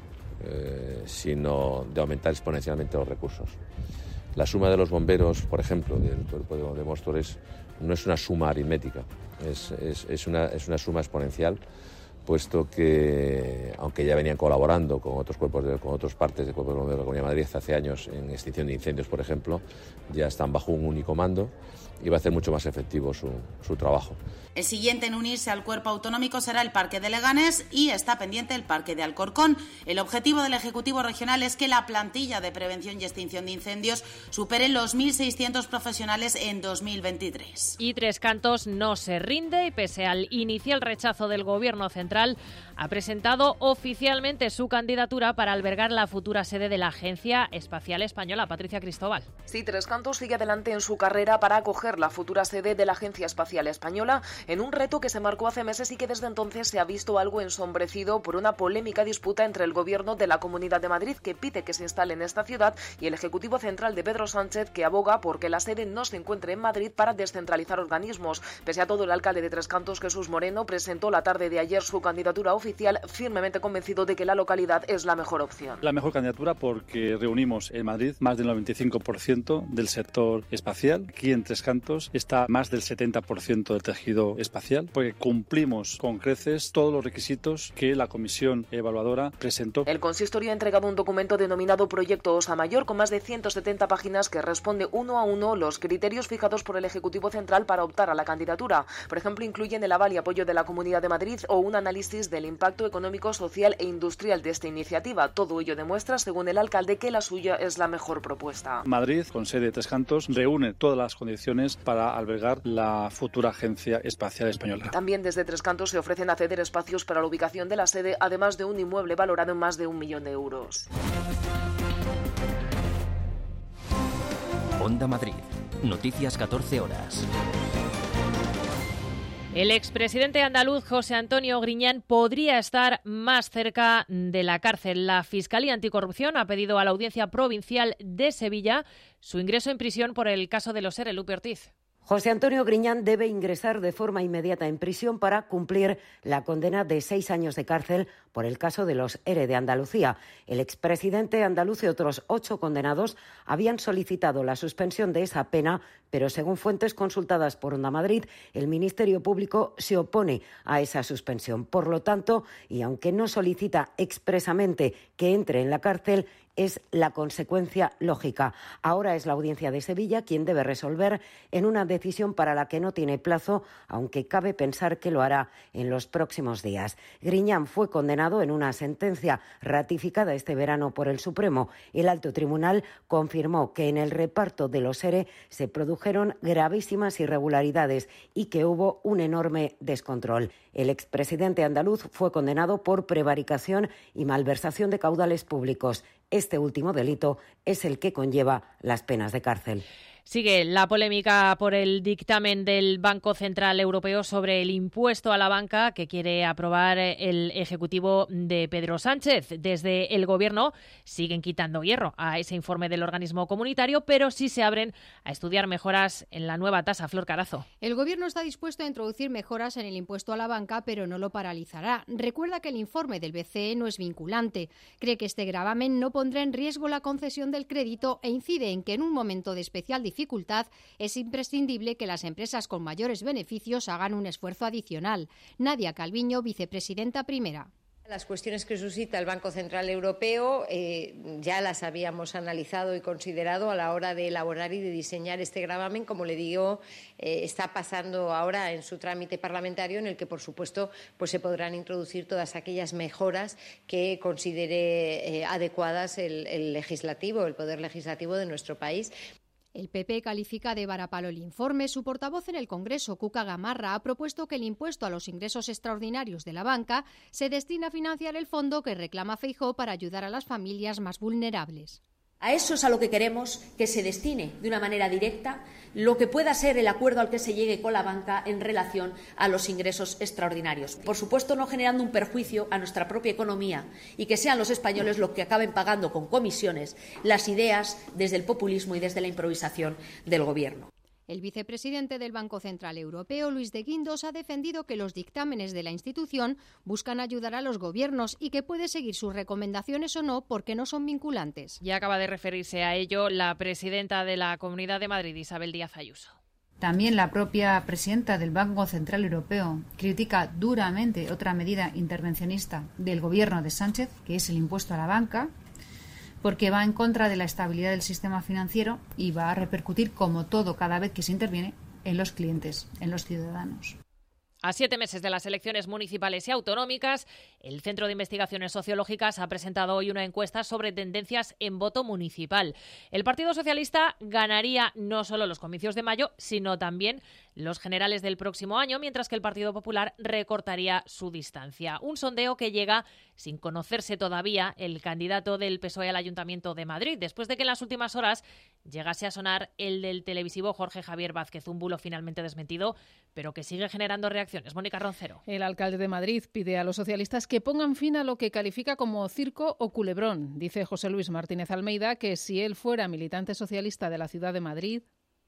sino de aumentar exponencialmente los recursos. La suma de los bomberos, por ejemplo, del Cuerpo de Móstoles, no es una suma aritmética, es una suma exponencial, puesto que, aunque ya venían colaborando con otros con otras partes del Cuerpo de Bomberos de la Comunidad de Madrid hace años en extinción de incendios, por ejemplo, ya están bajo un único mando y va a hacer mucho más efectivo su trabajo. El siguiente en unirse al cuerpo autonómico será el Parque de Leganés y está pendiente el Parque de Alcorcón. El objetivo del Ejecutivo Regional es que la plantilla de prevención y extinción de incendios supere los 1.600 profesionales en 2023. Y Tres Cantos no se rinde y pese al inicial rechazo del Gobierno central, ha presentado oficialmente su candidatura para albergar la futura sede de la Agencia Espacial Española. Patricia Cristóbal. Sí, Tres Cantos sigue adelante en su carrera para acoger la futura sede de la Agencia Espacial Española en un reto que se marcó hace meses y que desde entonces se ha visto algo ensombrecido por una polémica disputa entre el Gobierno de la Comunidad de Madrid, que pide que se instale en esta ciudad, y el Ejecutivo Central de Pedro Sánchez, que aboga porque la sede no se encuentre en Madrid para descentralizar organismos. Pese a todo, el alcalde de Tres Cantos, Jesús Moreno, presentó la tarde de ayer su candidatura oficial, firmemente convencido de que la localidad es la mejor opción. La mejor candidatura porque reunimos en Madrid más del 95% del sector espacial. Aquí en Tres Cantos está más del 70% del tejido espacial, porque cumplimos con creces todos los requisitos que la comisión evaluadora presentó. El consistorio ha entregado un documento denominado Proyecto Osa Mayor con más de 170 páginas que responde uno a uno los criterios fijados por el Ejecutivo Central para optar a la candidatura. Por ejemplo, incluyen el aval y apoyo de la Comunidad de Madrid o un análisis análisis del impacto económico, social e industrial de esta iniciativa. Todo ello demuestra, según el alcalde, que la suya es la mejor propuesta. Madrid, con sede de Tres Cantos, reúne todas las condiciones para albergar la futura Agencia Espacial Española. También desde Tres Cantos se ofrecen a ceder espacios para la ubicación de la sede, además de un inmueble valorado en más de 1 millón de euros. Onda Madrid. Noticias 14 horas. El expresidente andaluz José Antonio Griñán podría estar más cerca de la cárcel. La Fiscalía Anticorrupción ha pedido a la Audiencia Provincial de Sevilla su ingreso en prisión por el caso de los ERE. Lupe Ortiz. José Antonio Griñán debe ingresar de forma inmediata en prisión para cumplir la condena de 6 años de cárcel por el caso de los ERE de Andalucía. El expresidente andaluz y otros 8 condenados habían solicitado la suspensión de esa pena, pero según fuentes consultadas por Onda Madrid, el Ministerio Público se opone a esa suspensión. Por lo tanto, y aunque no solicita expresamente que entre en la cárcel, es la consecuencia lógica. Ahora es la Audiencia de Sevilla quien debe resolver en una decisión para la que no tiene plazo, aunque cabe pensar que lo hará en los próximos días. Griñán fue condenado en una sentencia ratificada este verano por el Supremo. El alto tribunal confirmó que en el reparto de los ERE se produjeron gravísimas irregularidades y que hubo un enorme descontrol. El expresidente andaluz fue condenado por prevaricación y malversación de caudales públicos. Este último delito es el que conlleva las penas de cárcel. Sigue la polémica por el dictamen del Banco Central Europeo sobre el impuesto a la banca que quiere aprobar el Ejecutivo de Pedro Sánchez. Desde el Gobierno siguen quitando hierro a ese informe del organismo comunitario, pero sí se abren a estudiar mejoras en la nueva tasa. Flor Carazo. El Gobierno está dispuesto a introducir mejoras en el impuesto a la banca, pero no lo paralizará. Recuerda que el informe del BCE no es vinculante. Cree que este gravamen no pondrá en riesgo la concesión del crédito e incide en que en un momento de especial dificultad es imprescindible que las empresas con mayores beneficios hagan un esfuerzo adicional. Nadia Calviño, vicepresidenta primera. Las cuestiones que suscita el Banco Central Europeo ya las habíamos analizado y considerado a la hora de elaborar y de diseñar este gravamen. Como le digo, está pasando ahora en su trámite parlamentario, en el que, por supuesto, pues se podrán introducir todas aquellas mejoras que considere adecuadas el legislativo, el poder legislativo de nuestro país. El PP califica de varapalo el informe. Su portavoz en el Congreso, Cuca Gamarra, ha propuesto que el impuesto a los ingresos extraordinarios de la banca se destine a financiar el fondo que reclama Feijóo para ayudar a las familias más vulnerables. A eso es a lo que queremos que se destine de una manera directa lo que pueda ser el acuerdo al que se llegue con la banca en relación a los ingresos extraordinarios. Por supuesto, no generando un perjuicio a nuestra propia economía y que sean los españoles los que acaben pagando con comisiones las ideas desde el populismo y desde la improvisación del Gobierno. El vicepresidente del Banco Central Europeo, Luis de Guindos, ha defendido que los dictámenes de la institución buscan ayudar a los gobiernos y que puede seguir sus recomendaciones o no porque no son vinculantes. Ya acaba de referirse a ello la presidenta de la Comunidad de Madrid, Isabel Díaz Ayuso. También la propia presidenta del Banco Central Europeo critica duramente otra medida intervencionista del gobierno de Sánchez, que es el impuesto a la banca, porque va en contra de la estabilidad del sistema financiero y va a repercutir, como todo, cada vez que se interviene, en los clientes, en los ciudadanos. A 7 meses de las elecciones municipales y autonómicas, el Centro de Investigaciones Sociológicas ha presentado hoy una encuesta sobre tendencias en voto municipal. El Partido Socialista ganaría no solo los comicios de mayo, sino también los generales del próximo año, mientras que el Partido Popular recortaría su distancia. Un sondeo que llega sin conocerse todavía el candidato del PSOE al Ayuntamiento de Madrid, después de que en las últimas horas llegase a sonar el del televisivo Jorge Javier Vázquez, un bulo finalmente desmentido, pero que sigue generando reacciones. Mónica Roncero. El alcalde de Madrid pide a los socialistas que pongan fin a lo que califica como circo o culebrón. Dice José Luis Martínez Almeida que si él fuera militante socialista de la ciudad de Madrid,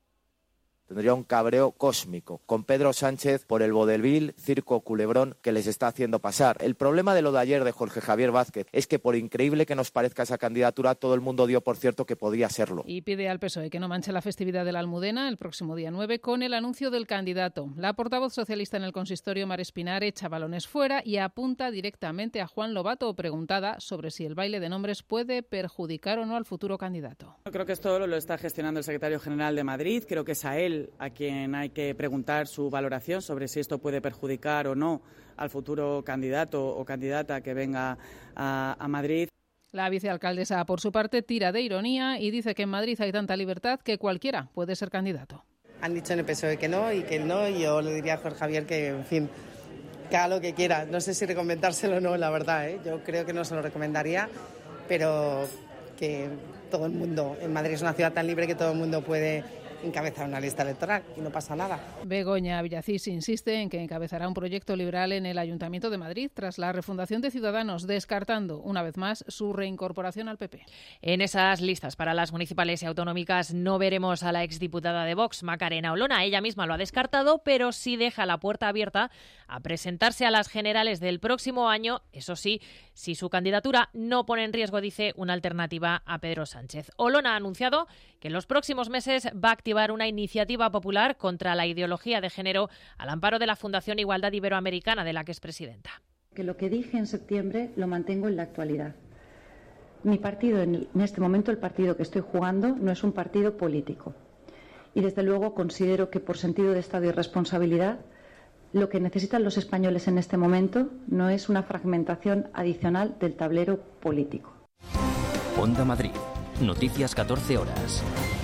tendría un cabreo cósmico con Pedro Sánchez por el vodevil, circo, culebrón que les está haciendo pasar. El problema de lo de ayer de Jorge Javier Vázquez es que, por increíble que nos parezca esa candidatura, todo el mundo dio por cierto que podía serlo. Y pide al PSOE que no manche la festividad de la Almudena el próximo día 9 con el anuncio del candidato. La portavoz socialista en el consistorio, Mar Espinar, echa balones fuera y apunta directamente a Juan Lobato, preguntada sobre si el baile de nombres puede perjudicar o no al futuro candidato. Creo que esto lo está gestionando el secretario general de Madrid. Creo que es a él él a quien hay que preguntar su valoración sobre si esto puede perjudicar o no al futuro candidato o candidata que venga a Madrid. La vicealcaldesa, por su parte, tira de ironía y dice que en Madrid hay tanta libertad que cualquiera puede ser candidato. Han dicho en el PSOE que no, y yo le diría a Jorge Javier que, en fin, que haga lo que quiera. No sé si recomendárselo o no, la verdad, ¿eh? Yo creo que no se lo recomendaría, pero que todo el mundo, en Madrid es una ciudad tan libre que todo el mundo puede encabezar una lista electoral y no pasa nada. Begoña Villacís insiste en que encabezará un proyecto liberal en el Ayuntamiento de Madrid tras la refundación de Ciudadanos, descartando una vez más su reincorporación al PP. En esas listas para las municipales y autonómicas no veremos a la exdiputada de Vox, Macarena Olona. Ella misma lo ha descartado, pero sí deja la puerta abierta a presentarse a las generales del próximo año, eso sí, si su candidatura no pone en riesgo, dice, una alternativa a Pedro Sánchez. Olona ha anunciado que en los próximos meses va a activar una iniciativa popular contra la ideología de género al amparo de la Fundación Igualdad Iberoamericana, de la que es presidenta. Que lo que dije en septiembre lo mantengo en la actualidad. Mi partido, en este momento el partido que estoy jugando, no es un partido político. Y desde luego considero que por sentido de Estado y responsabilidad, lo que necesitan los españoles en este momento no es una fragmentación adicional del tablero político. Onda Madrid. Noticias 14 horas.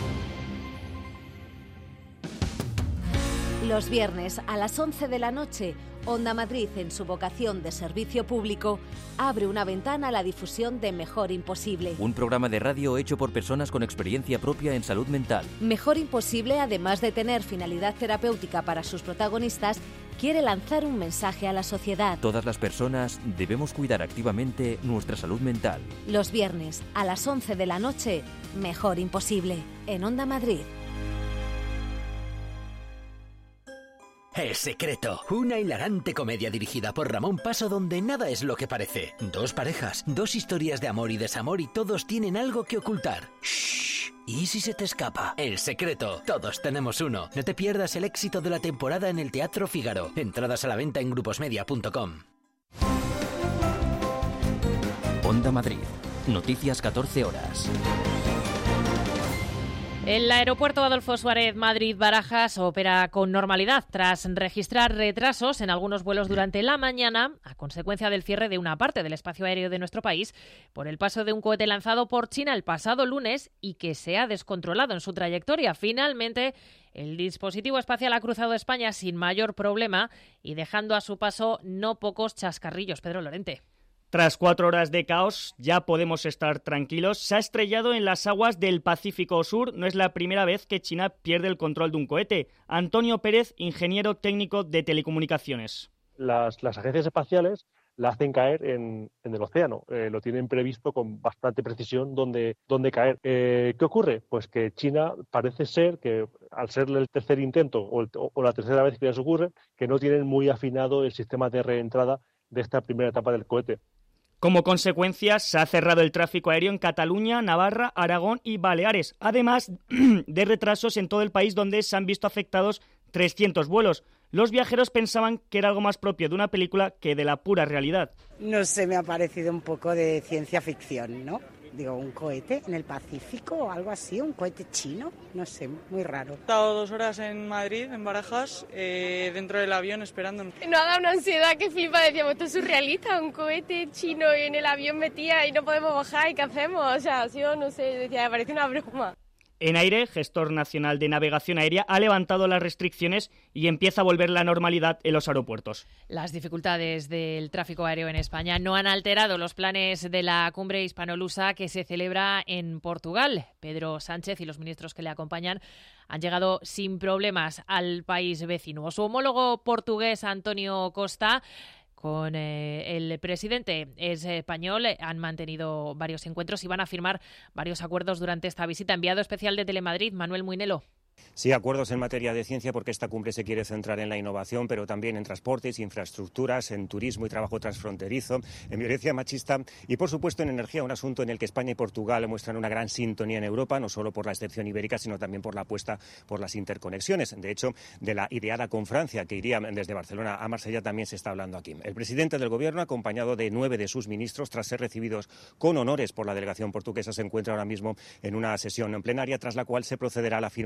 Los viernes a las 11 de la noche, Onda Madrid, en su vocación de servicio público, abre una ventana a la difusión de Mejor Imposible. Un programa de radio hecho por personas con experiencia propia en salud mental. Mejor Imposible, además de tener finalidad terapéutica para sus protagonistas, quiere lanzar un mensaje a la sociedad. Todas las personas debemos cuidar activamente nuestra salud mental. Los viernes a las 11 de la noche, Mejor Imposible, en Onda Madrid. El secreto, una hilarante comedia dirigida por Ramón Paso donde nada es lo que parece. Dos parejas, dos historias de amor y desamor y todos tienen algo que ocultar. Shh. ¿Y si se te escapa? El secreto, todos tenemos uno. No te pierdas el éxito de la temporada en el Teatro Fígaro. Entradas a la venta en gruposmedia.com. Onda Madrid. Noticias 14 horas. El aeropuerto Adolfo Suárez Madrid-Barajas opera con normalidad tras registrar retrasos en algunos vuelos durante la mañana a consecuencia del cierre de una parte del espacio aéreo de nuestro país por el paso de un cohete lanzado por China el pasado lunes y que se ha descontrolado en su trayectoria. Finalmente, el dispositivo espacial ha cruzado España sin mayor problema y dejando a su paso no pocos chascarrillos. Pedro Lorente. Tras 4 horas de caos, ya podemos estar tranquilos. Se ha estrellado en las aguas del Pacífico Sur. No es la primera vez que China pierde el control de un cohete. Antonio Pérez, ingeniero técnico de telecomunicaciones. Las agencias espaciales la hacen caer en el océano. Lo tienen previsto con bastante precisión dónde caer. ¿Qué ocurre? Pues que China parece ser que, al ser el tercer intento o la tercera vez que les ocurre, que no tienen muy afinado el sistema de reentrada de esta primera etapa del cohete. Como consecuencia, se ha cerrado el tráfico aéreo en Cataluña, Navarra, Aragón y Baleares, además de retrasos en todo el país donde se han visto afectados 300 vuelos. Los viajeros pensaban que era algo más propio de una película que de la pura realidad. No sé, me ha parecido un poco de ciencia ficción, ¿no? Digo, un cohete en el Pacífico o algo así, un cohete chino, no sé, muy raro. He estado 2 horas en Madrid, en Barajas, dentro del avión esperando. Nos ha dado una ansiedad que flipa, decíamos, esto es surrealista, un cohete chino en el avión metía y no podemos bajar, ¿y qué hacemos? O sea, ha sido, no sé, decía, me parece una broma. En Aire, gestor nacional de navegación aérea, ha levantado las restricciones y empieza a volver la normalidad en los aeropuertos. Las dificultades del tráfico aéreo en España no han alterado los planes de la cumbre hispanolusa que se celebra en Portugal. Pedro Sánchez y los ministros que le acompañan han llegado sin problemas al país vecino. Su homólogo portugués, Antonio Costa, con el presidente español han mantenido varios encuentros y van a firmar varios acuerdos durante esta visita. Enviado especial de Telemadrid, Manuel Muinelo. Sí, acuerdos en materia de ciencia porque esta cumbre se quiere centrar en la innovación, pero también en transportes, infraestructuras, en turismo y trabajo transfronterizo, en violencia machista y, por supuesto, en energía, un asunto en el que España y Portugal muestran una gran sintonía en Europa, no solo por la excepción ibérica, sino también por la apuesta por las interconexiones. De hecho, de la ideada con Francia, que iría desde Barcelona a Marsella, también se está hablando aquí. El presidente del Gobierno, acompañado de 9 de sus ministros, tras ser recibidos con honores por la delegación portuguesa, se encuentra ahora mismo en una sesión plenaria, tras la cual se procederá a la firma de esos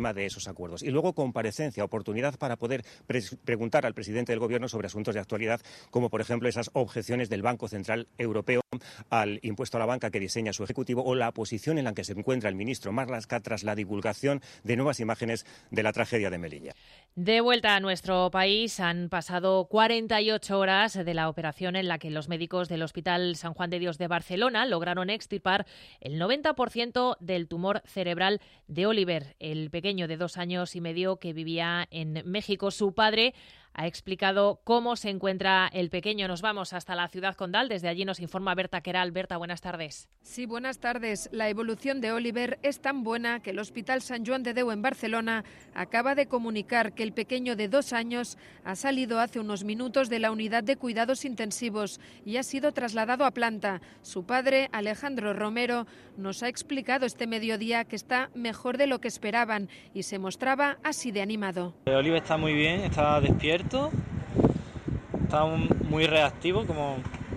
esos acuerdos. Y luego comparecencia, oportunidad para poder preguntar al presidente del Gobierno sobre asuntos de actualidad, como por ejemplo esas objeciones del Banco Central Europeo al impuesto a la banca que diseña su Ejecutivo, o la posición en la que se encuentra el ministro Marlaska tras la divulgación de nuevas imágenes de la tragedia de Melilla. De vuelta a nuestro país, han pasado 48 horas de la operación en la que los médicos del Hospital San Juan de Dios de Barcelona lograron extirpar el 90% del tumor cerebral de Oliver, el pequeño de 2 años y medio que vivía en México. Su padre ha explicado cómo se encuentra el pequeño. Nos vamos hasta la ciudad condal. Desde allí nos informa Berta Queral. Berta, buenas tardes. Sí, buenas tardes. La evolución de Oliver es tan buena que el Hospital Sant Joan de Déu en Barcelona acaba de comunicar que el pequeño de 2 años ha salido hace unos minutos de la unidad de cuidados intensivos y ha sido trasladado a planta. Su padre, Alejandro Romero, nos ha explicado este mediodía que está mejor de lo que esperaban y se mostraba así de animado. Oliver está muy bien, está despierto. Está muy reactivo, como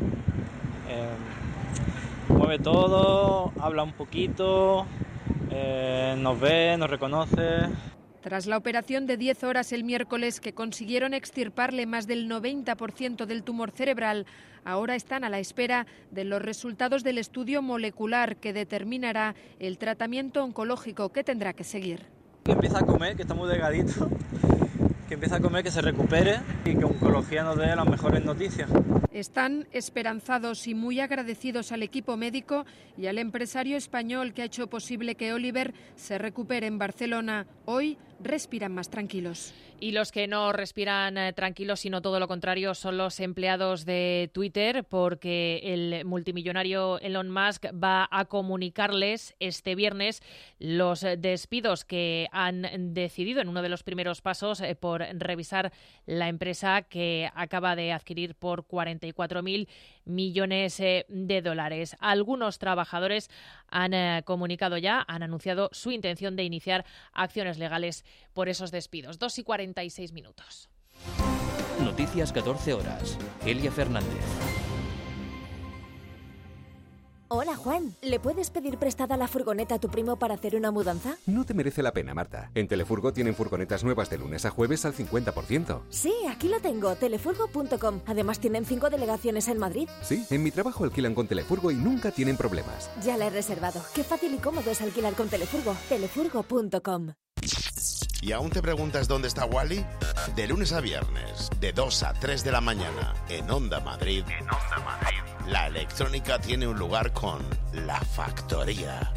mueve todo, habla un poquito, nos ve, nos reconoce. Tras la operación de 10 horas el miércoles que consiguieron extirparle más del 90% del tumor cerebral, ahora están a la espera de los resultados del estudio molecular que determinará el tratamiento oncológico que tendrá que seguir. Que empieza a comer, que está muy delgadito. Que empiece a comer, que se recupere y que oncología nos dé las mejores noticias. Están esperanzados y muy agradecidos al equipo médico y al empresario español que ha hecho posible que Oliver se recupere en Barcelona. Hoy respiran más tranquilos. Y los que no respiran tranquilos, sino todo lo contrario, son los empleados de Twitter, porque el multimillonario Elon Musk va a comunicarles este viernes los despidos que han decidido en uno de los primeros pasos por revisar la empresa que acaba de adquirir por 44.000 millones de dólares. Algunos trabajadores han comunicado ya, han anunciado su intención de iniciar acciones legales por esos despidos. 2:46 minutos. Noticias 14 horas. Elia Fernández. Hola, Juan. ¿Le puedes pedir prestada la furgoneta a tu primo para hacer una mudanza? No te merece la pena, Marta. En Telefurgo tienen furgonetas nuevas de lunes a jueves al 50%. Sí, aquí lo tengo, telefurgo.com. Además tienen 5 delegaciones en Madrid. Sí, en mi trabajo alquilan con Telefurgo y nunca tienen problemas. Ya la he reservado. Qué fácil y cómodo es alquilar con Telefurgo. Telefurgo.com. ¿Y aún te preguntas dónde está Wally? De lunes a viernes, de 2 a 3 de la mañana, en Onda Madrid. La electrónica tiene un lugar con La Factoría.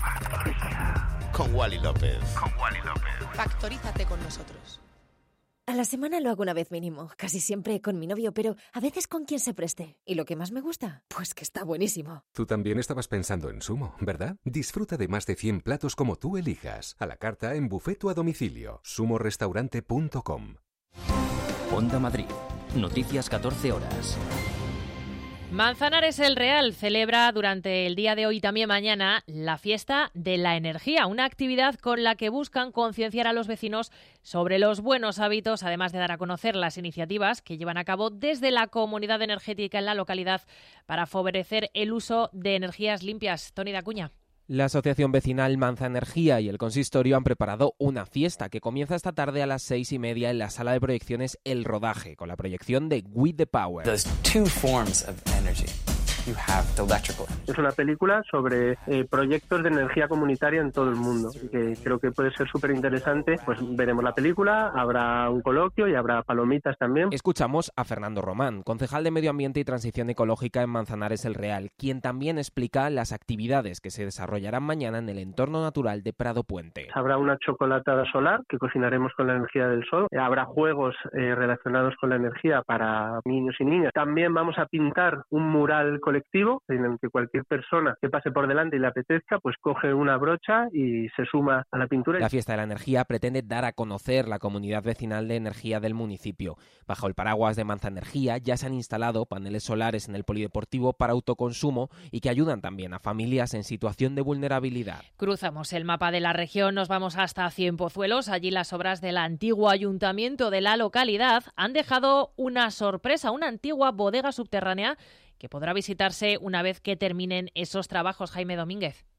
Con Wally López. Factorízate con nosotros. A la semana lo hago una vez mínimo, casi siempre con mi novio, pero a veces con quien se preste. ¿Y lo que más me gusta? Pues que está buenísimo. Tú también estabas pensando en Sumo, ¿verdad? Disfruta de más de 100 platos como tú elijas. A la carta, en buffet o a domicilio. sumorestaurante.com. Onda Madrid. Noticias 14 horas. Manzanares el Real celebra durante el día de hoy y también mañana la fiesta de la energía, una actividad con la que buscan concienciar a los vecinos sobre los buenos hábitos, además de dar a conocer las iniciativas que llevan a cabo desde la comunidad energética en la localidad para favorecer el uso de energías limpias. Toni Dacuña. La asociación vecinal Manza Energía y el consistorio han preparado una fiesta que comienza esta tarde a las 6:30 en la sala de proyecciones El Rodaje, con la proyección de With the Power. There's two forms of energy. You have the electrical energy. Es una película sobre proyectos de energía comunitaria en todo el mundo, que creo que puede ser súper interesante. Pues veremos la película, habrá un coloquio y habrá palomitas también. Escuchamos a Fernando Román, concejal de Medio Ambiente y Transición Ecológica en Manzanares el Real, quien también explica las actividades que se desarrollarán mañana en el entorno natural de Prado Puente. Habrá una chocolatada solar que cocinaremos con la energía del sol. Habrá juegos relacionados con la energía para niños y niñas. También vamos a pintar un mural colectivo en el que cualquier persona que pase por delante y le apetezca, pues coge una brocha y se suma a la pintura. La fiesta de la energía pretende dar a conocer la comunidad vecinal de energía del municipio. Bajo el paraguas de Manza Energía ya se han instalado paneles solares en el polideportivo para autoconsumo y que ayudan también a familias en situación de vulnerabilidad. Cruzamos el mapa de la región, nos vamos hasta Cienpozuelos. Allí las obras del antiguo ayuntamiento de la localidad han dejado una sorpresa, una antigua bodega subterránea que podrá visitarse una vez que terminen esos trabajos. Jaime Domínguez.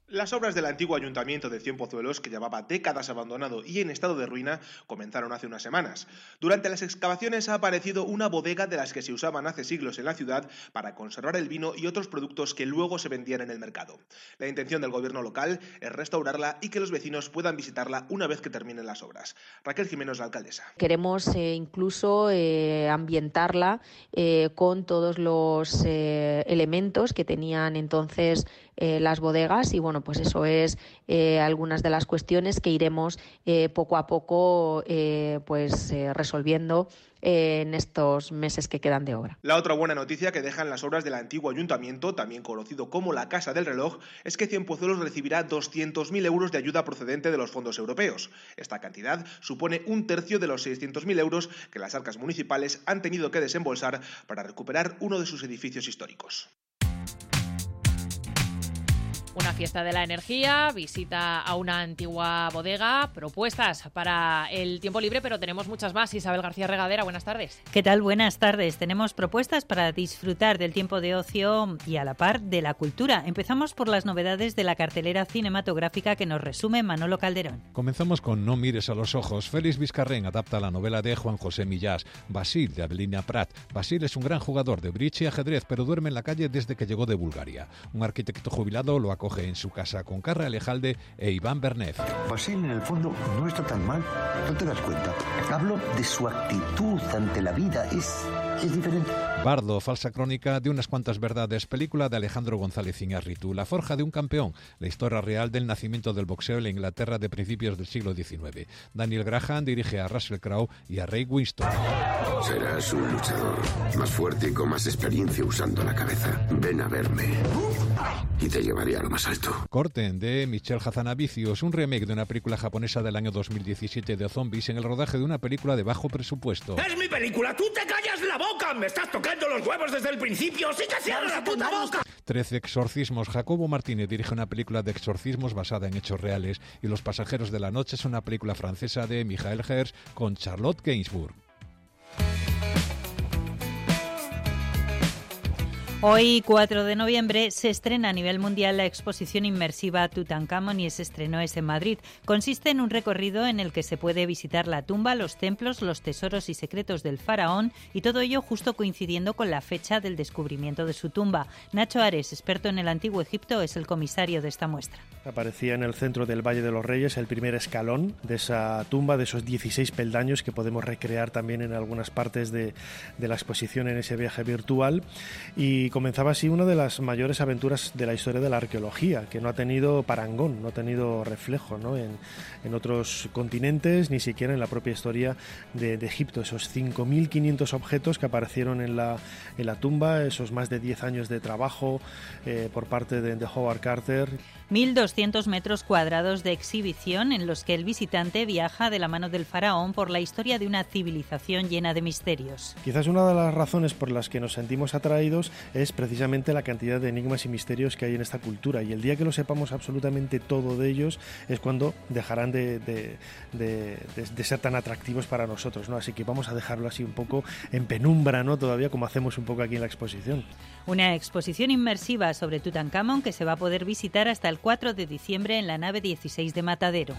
Las obras del antiguo ayuntamiento de Cienpozuelos, que llevaba décadas abandonado y en estado de ruina, comenzaron hace unas semanas. Durante las excavaciones ha aparecido una bodega de las que se usaban hace siglos en la ciudad para conservar el vino y otros productos que luego se vendían en el mercado. La intención del gobierno local es restaurarla y que los vecinos puedan visitarla una vez que terminen las obras. Raquel Jiménez, la alcaldesa. Queremos incluso ambientarla con todos los elementos que tenían entonces las bodegas y bueno, pues eso es algunas de las cuestiones que iremos poco a poco resolviendo en estos meses que quedan de obra. La otra buena noticia que dejan las obras del antiguo ayuntamiento, también conocido como la Casa del Reloj, es que Cienpozuelos recibirá 200.000 euros de ayuda procedente de los fondos europeos. Esta cantidad supone 1/3 de los 600.000 euros que las arcas municipales han tenido que desembolsar para recuperar uno de sus edificios históricos. Una fiesta de la energía, visita a una antigua bodega, propuestas para el tiempo libre, pero tenemos muchas más. Isabel García Regadera, buenas tardes. ¿Qué tal? Buenas tardes. Tenemos propuestas para disfrutar del tiempo de ocio y a la par de la cultura. Empezamos por las novedades de la cartelera cinematográfica que nos resume Manolo Calderón. Comenzamos con No mires a los ojos. Félix Vizcarrén adapta la novela de Juan José Millás, Basil, de Avelina Prat. Basil es un gran jugador de bridge y ajedrez, pero duerme en la calle desde que llegó de Bulgaria. Un arquitecto jubilado lo acoge en su casa con Carra Alejalde e Iván Bernev. Basil en el fondo no está tan mal, no te das cuenta. Hablo de su actitud ante la vida, es diferente. Bardo, falsa crónica de unas cuantas verdades, película de Alejandro González Iñárritu, La forja de un campeón, la historia real del nacimiento del boxeo en la Inglaterra de principios del siglo XIX. Daniel Graham dirige a Russell Crowe y a Ray Winston. Serás un luchador más fuerte y con más experiencia usando la cabeza. Ven a verme y te llevaré a lo más alto. Corten, de Michel Hazanavicius, un remake de una película japonesa del año 2017 de zombies en el rodaje de una película de bajo presupuesto. ¡Es mi película! ¡Tú te callas la boca! ¡Me estás tocando los huevos desde el principio! ¡Sí que cierra la puta boca! 13 exorcismos. Jacobo Martínez dirige una película de exorcismos basada en hechos reales y Los pasajeros de la noche es una película francesa de Michael Herz con Charlotte Gainsbourg. Hoy, 4 de noviembre, se estrena a nivel mundial la exposición inmersiva Tutankamón y ese estreno es en Madrid. Consiste en un recorrido en el que se puede visitar la tumba, los templos, los tesoros y secretos del faraón y todo ello justo coincidiendo con la fecha del descubrimiento de su tumba. Nacho Ares, experto en el Antiguo Egipto, es el comisario de esta muestra. Aparecía en el centro del Valle de los Reyes el primer escalón de esa tumba, de esos 16 peldaños que podemos recrear también en algunas partes de la exposición en ese viaje virtual, y comenzaba así una de las mayores aventuras de la historia de la arqueología, que no ha tenido parangón, no ha tenido reflejo, ¿no? en otros continentes, ni siquiera en la propia historia de Egipto. Esos 5.500 objetos que aparecieron en la tumba, esos más de 10 años de trabajo por parte de Howard Carter. 1.200 metros cuadrados de exhibición en los que el visitante viaja de la mano del faraón por la historia de una civilización llena de misterios. Quizás una de las razones por las que nos sentimos atraídos es precisamente la cantidad de enigmas y misterios que hay en esta cultura, y el día que lo sepamos absolutamente todo de ellos es cuando dejarán de ser tan atractivos para nosotros, ¿no? Así que vamos a dejarlo así un poco en penumbra, ¿no? Todavía, como hacemos un poco aquí en la exposición. Una exposición inmersiva sobre Tutankamón que se va a poder visitar hasta el 4 de diciembre en la nave 16 de Matadero.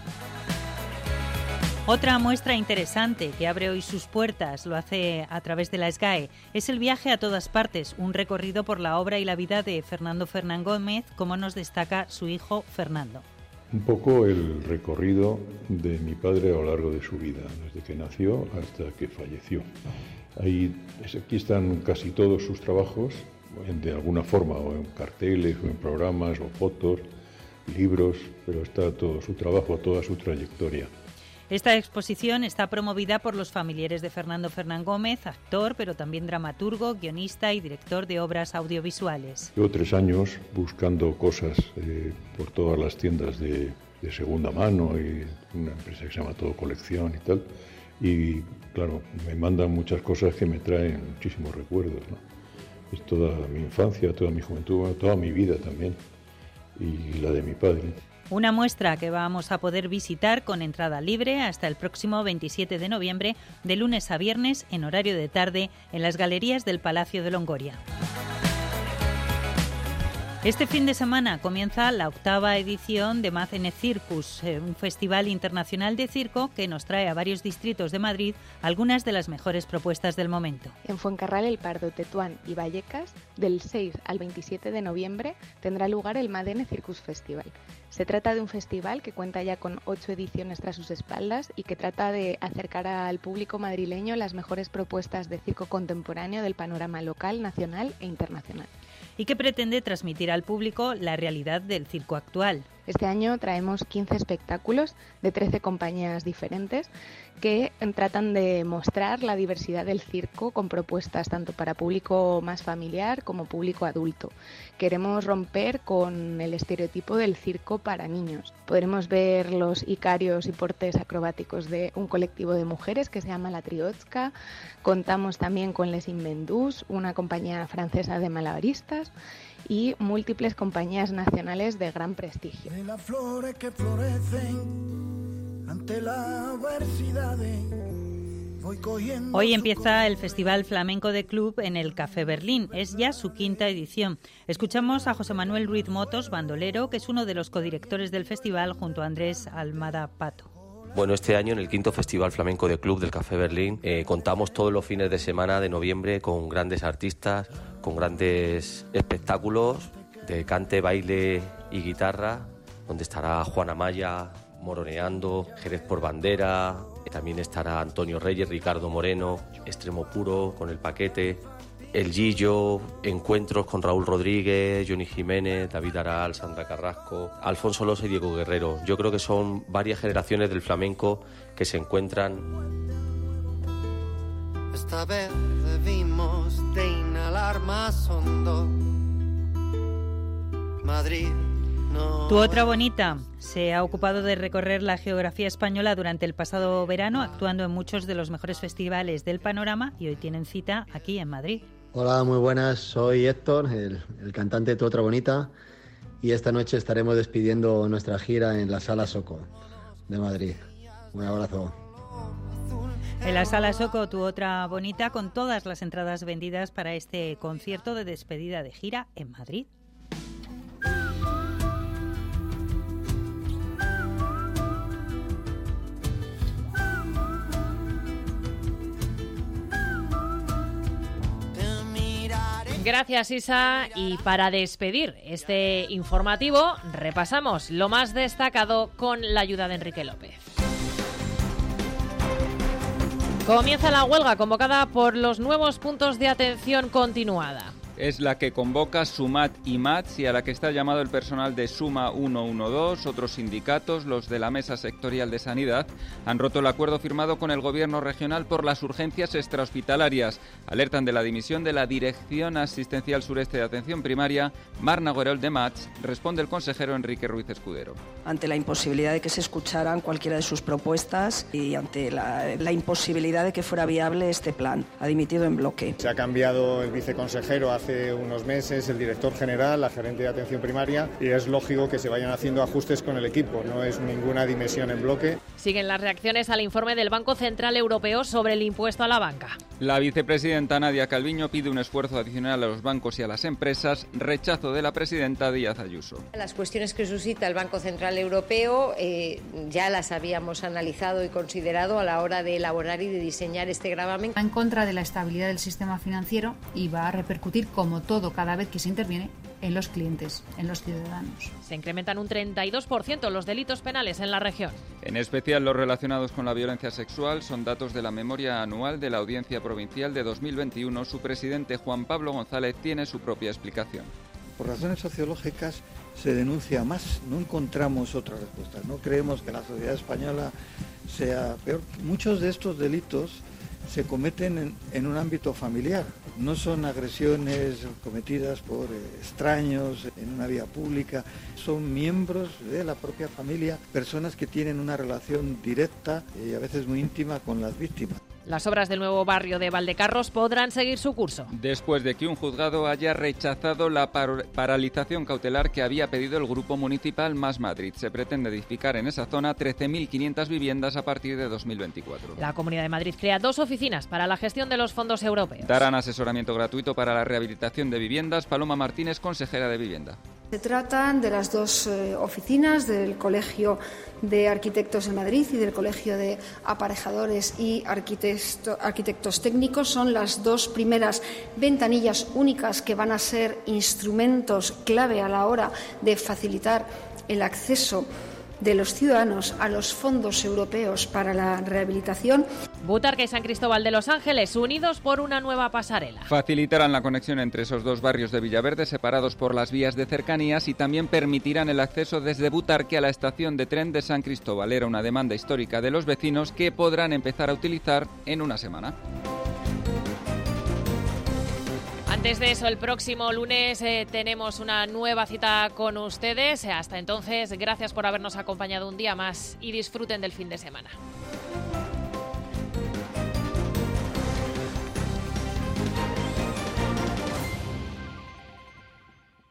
Otra muestra interesante que abre hoy sus puertas, lo hace a través de la SGAE, es el viaje a todas partes, un recorrido por la obra y la vida de Fernando Fernán Gómez, como nos destaca su hijo Fernando. Un poco el recorrido de mi padre a lo largo de su vida, desde que nació hasta que falleció. Aquí están casi todos sus trabajos, de alguna forma, o en carteles, o en programas, o fotos, libros, pero está todo su trabajo, toda su trayectoria. Esta exposición está promovida por los familiares de Fernando Fernán Gómez, actor, pero también dramaturgo, guionista y director de obras audiovisuales. Llevo 3 años buscando cosas por todas las tiendas de segunda mano y una empresa que se llama Todo Colección y tal. Y claro, me mandan muchas cosas que me traen muchísimos recuerdos, ¿no? Es toda mi infancia, toda mi juventud, toda mi vida también y la de mi padre. Una muestra que vamos a poder visitar con entrada libre hasta el próximo 27 de noviembre, de lunes a viernes, en horario de tarde, en las galerías del Palacio de Longoria. Este fin de semana comienza la 8ª edición de Madene Circus, un festival internacional de circo que nos trae a varios distritos de Madrid algunas de las mejores propuestas del momento. En Fuencarral, El Pardo, Tetuán y Vallecas, del 6 al 27 de noviembre, tendrá lugar el Madene Circus Festival. Se trata de un festival que cuenta ya con 8 ediciones tras sus espaldas y que trata de acercar al público madrileño las mejores propuestas de circo contemporáneo del panorama local, nacional e internacional. Y que pretende transmitir al público la realidad del circo actual. Este año traemos 15 espectáculos de 13 compañías diferentes que tratan de mostrar la diversidad del circo con propuestas tanto para público más familiar como público adulto. Queremos romper con el estereotipo del circo para niños. Podremos ver los icarios y portes acrobáticos de un colectivo de mujeres que se llama La Triotska. Contamos también con Les Invendus, una compañía francesa de malabaristas, y múltiples compañías nacionales de gran prestigio. De las flores que florecen ante la adversidad. Hoy empieza el Festival Flamenco de Club en el Café Berlín. Es ya su 5ª edición. Escuchamos a José Manuel Ruiz Motos, bandolero, que es uno de los codirectores del festival, junto a Andrés Almada Pato. Bueno, este año en el 5º Festival Flamenco de Club del Café Berlín contamos todos los fines de semana de noviembre con grandes artistas, con grandes espectáculos de cante, baile y guitarra, donde estará Juana Maya moroneando, Jerez por bandera, también estará Antonio Reyes, Ricardo Moreno, Extremo Puro con El Paquete, El Gillo, encuentros con Raúl Rodríguez, Johnny Jiménez, David Aral, Sandra Carrasco, Alfonso Losa y Diego Guerrero. Yo creo que son varias generaciones del flamenco que se encuentran. Esta vez debimos de inhalar más hondo. Madrid. Tu otra bonita se ha ocupado de recorrer la geografía española durante el pasado verano, actuando en muchos de los mejores festivales del panorama, y hoy tienen cita aquí en Madrid. Hola, muy buenas, soy Héctor, el cantante de Tu Otra Bonita, y esta noche estaremos despidiendo nuestra gira en la Sala Soco de Madrid. Un abrazo. En la Sala Soco, Tu Otra Bonita, con todas las entradas vendidas para este concierto de despedida de gira en Madrid. Gracias, Isa. Y para despedir este informativo, repasamos lo más destacado con la ayuda de Enrique López. Comienza la huelga convocada por los nuevos puntos de atención continuada. Es la que convoca SUMAT y MATS y a la que está llamado el personal de SUMA 112. Otros sindicatos, los de la Mesa Sectorial de Sanidad, han roto el acuerdo firmado con el Gobierno regional por las urgencias extrahospitalarias. Alertan de la dimisión de la Dirección Asistencial Sureste de Atención Primaria. Marna Gorel de MATS, responde el consejero Enrique Ruiz Escudero. Ante la imposibilidad de que se escucharan cualquiera de sus propuestas y ante la imposibilidad de que fuera viable este plan, ha dimitido en bloque. Se ha cambiado el viceconsejero hace unos meses, el director general, la gerente de atención primaria, y es lógico que se vayan haciendo ajustes con el equipo, no es ninguna dimisión en bloque. Siguen las reacciones al informe del Banco Central Europeo sobre el impuesto a la banca. La vicepresidenta Nadia Calviño pide un esfuerzo adicional a los bancos y a las empresas, rechazo de la presidenta Díaz Ayuso. Las cuestiones que suscita el Banco Central Europeo ya las habíamos analizado y considerado a la hora de elaborar y de diseñar este gravamen. Va en contra de la estabilidad del sistema financiero y va a repercutir, como todo, cada vez que se interviene, en los clientes, en los ciudadanos. Se incrementan un 32% los delitos penales en la región. En especial los relacionados con la violencia sexual son datos de la memoria anual de la Audiencia Provincial de 2021. Su presidente, Juan Pablo González, tiene su propia explicación. Por razones sociológicas se denuncia más, no encontramos otra respuesta. No creemos que la sociedad española sea peor. Muchos de estos delitos se cometen en un ámbito familiar, no son agresiones cometidas por extraños en una vía pública, son miembros de la propia familia, personas que tienen una relación directa y a veces muy íntima con las víctimas. Las obras del nuevo barrio de Valdecarros podrán seguir su curso. Después de que un juzgado haya rechazado la paralización cautelar que había pedido el Grupo Municipal Más Madrid. Se pretende edificar en esa zona 13.500 viviendas a partir de 2024. La Comunidad de Madrid crea 2 oficinas para la gestión de los fondos europeos. Darán asesoramiento gratuito para la rehabilitación de viviendas. Paloma Martínez, consejera de Vivienda. Se tratan de las 2 oficinas del Colegio de Arquitectos de Madrid y del Colegio de Aparejadores y Arquitectos Técnicos. Son las 2 primeras ventanillas únicas que van a ser instrumentos clave a la hora de facilitar el acceso de los ciudadanos a los fondos europeos para la rehabilitación. Butarque y San Cristóbal de los Ángeles, unidos por una nueva pasarela. Facilitarán la conexión entre esos 2 barrios de Villaverde, separados por las vías de cercanías, y también permitirán el acceso desde Butarque a la estación de tren de San Cristóbal. Era una demanda histórica de los vecinos que podrán empezar a utilizar en una semana. Antes de eso, el próximo lunes tenemos una nueva cita con ustedes. Hasta entonces, gracias por habernos acompañado un día más y disfruten del fin de semana.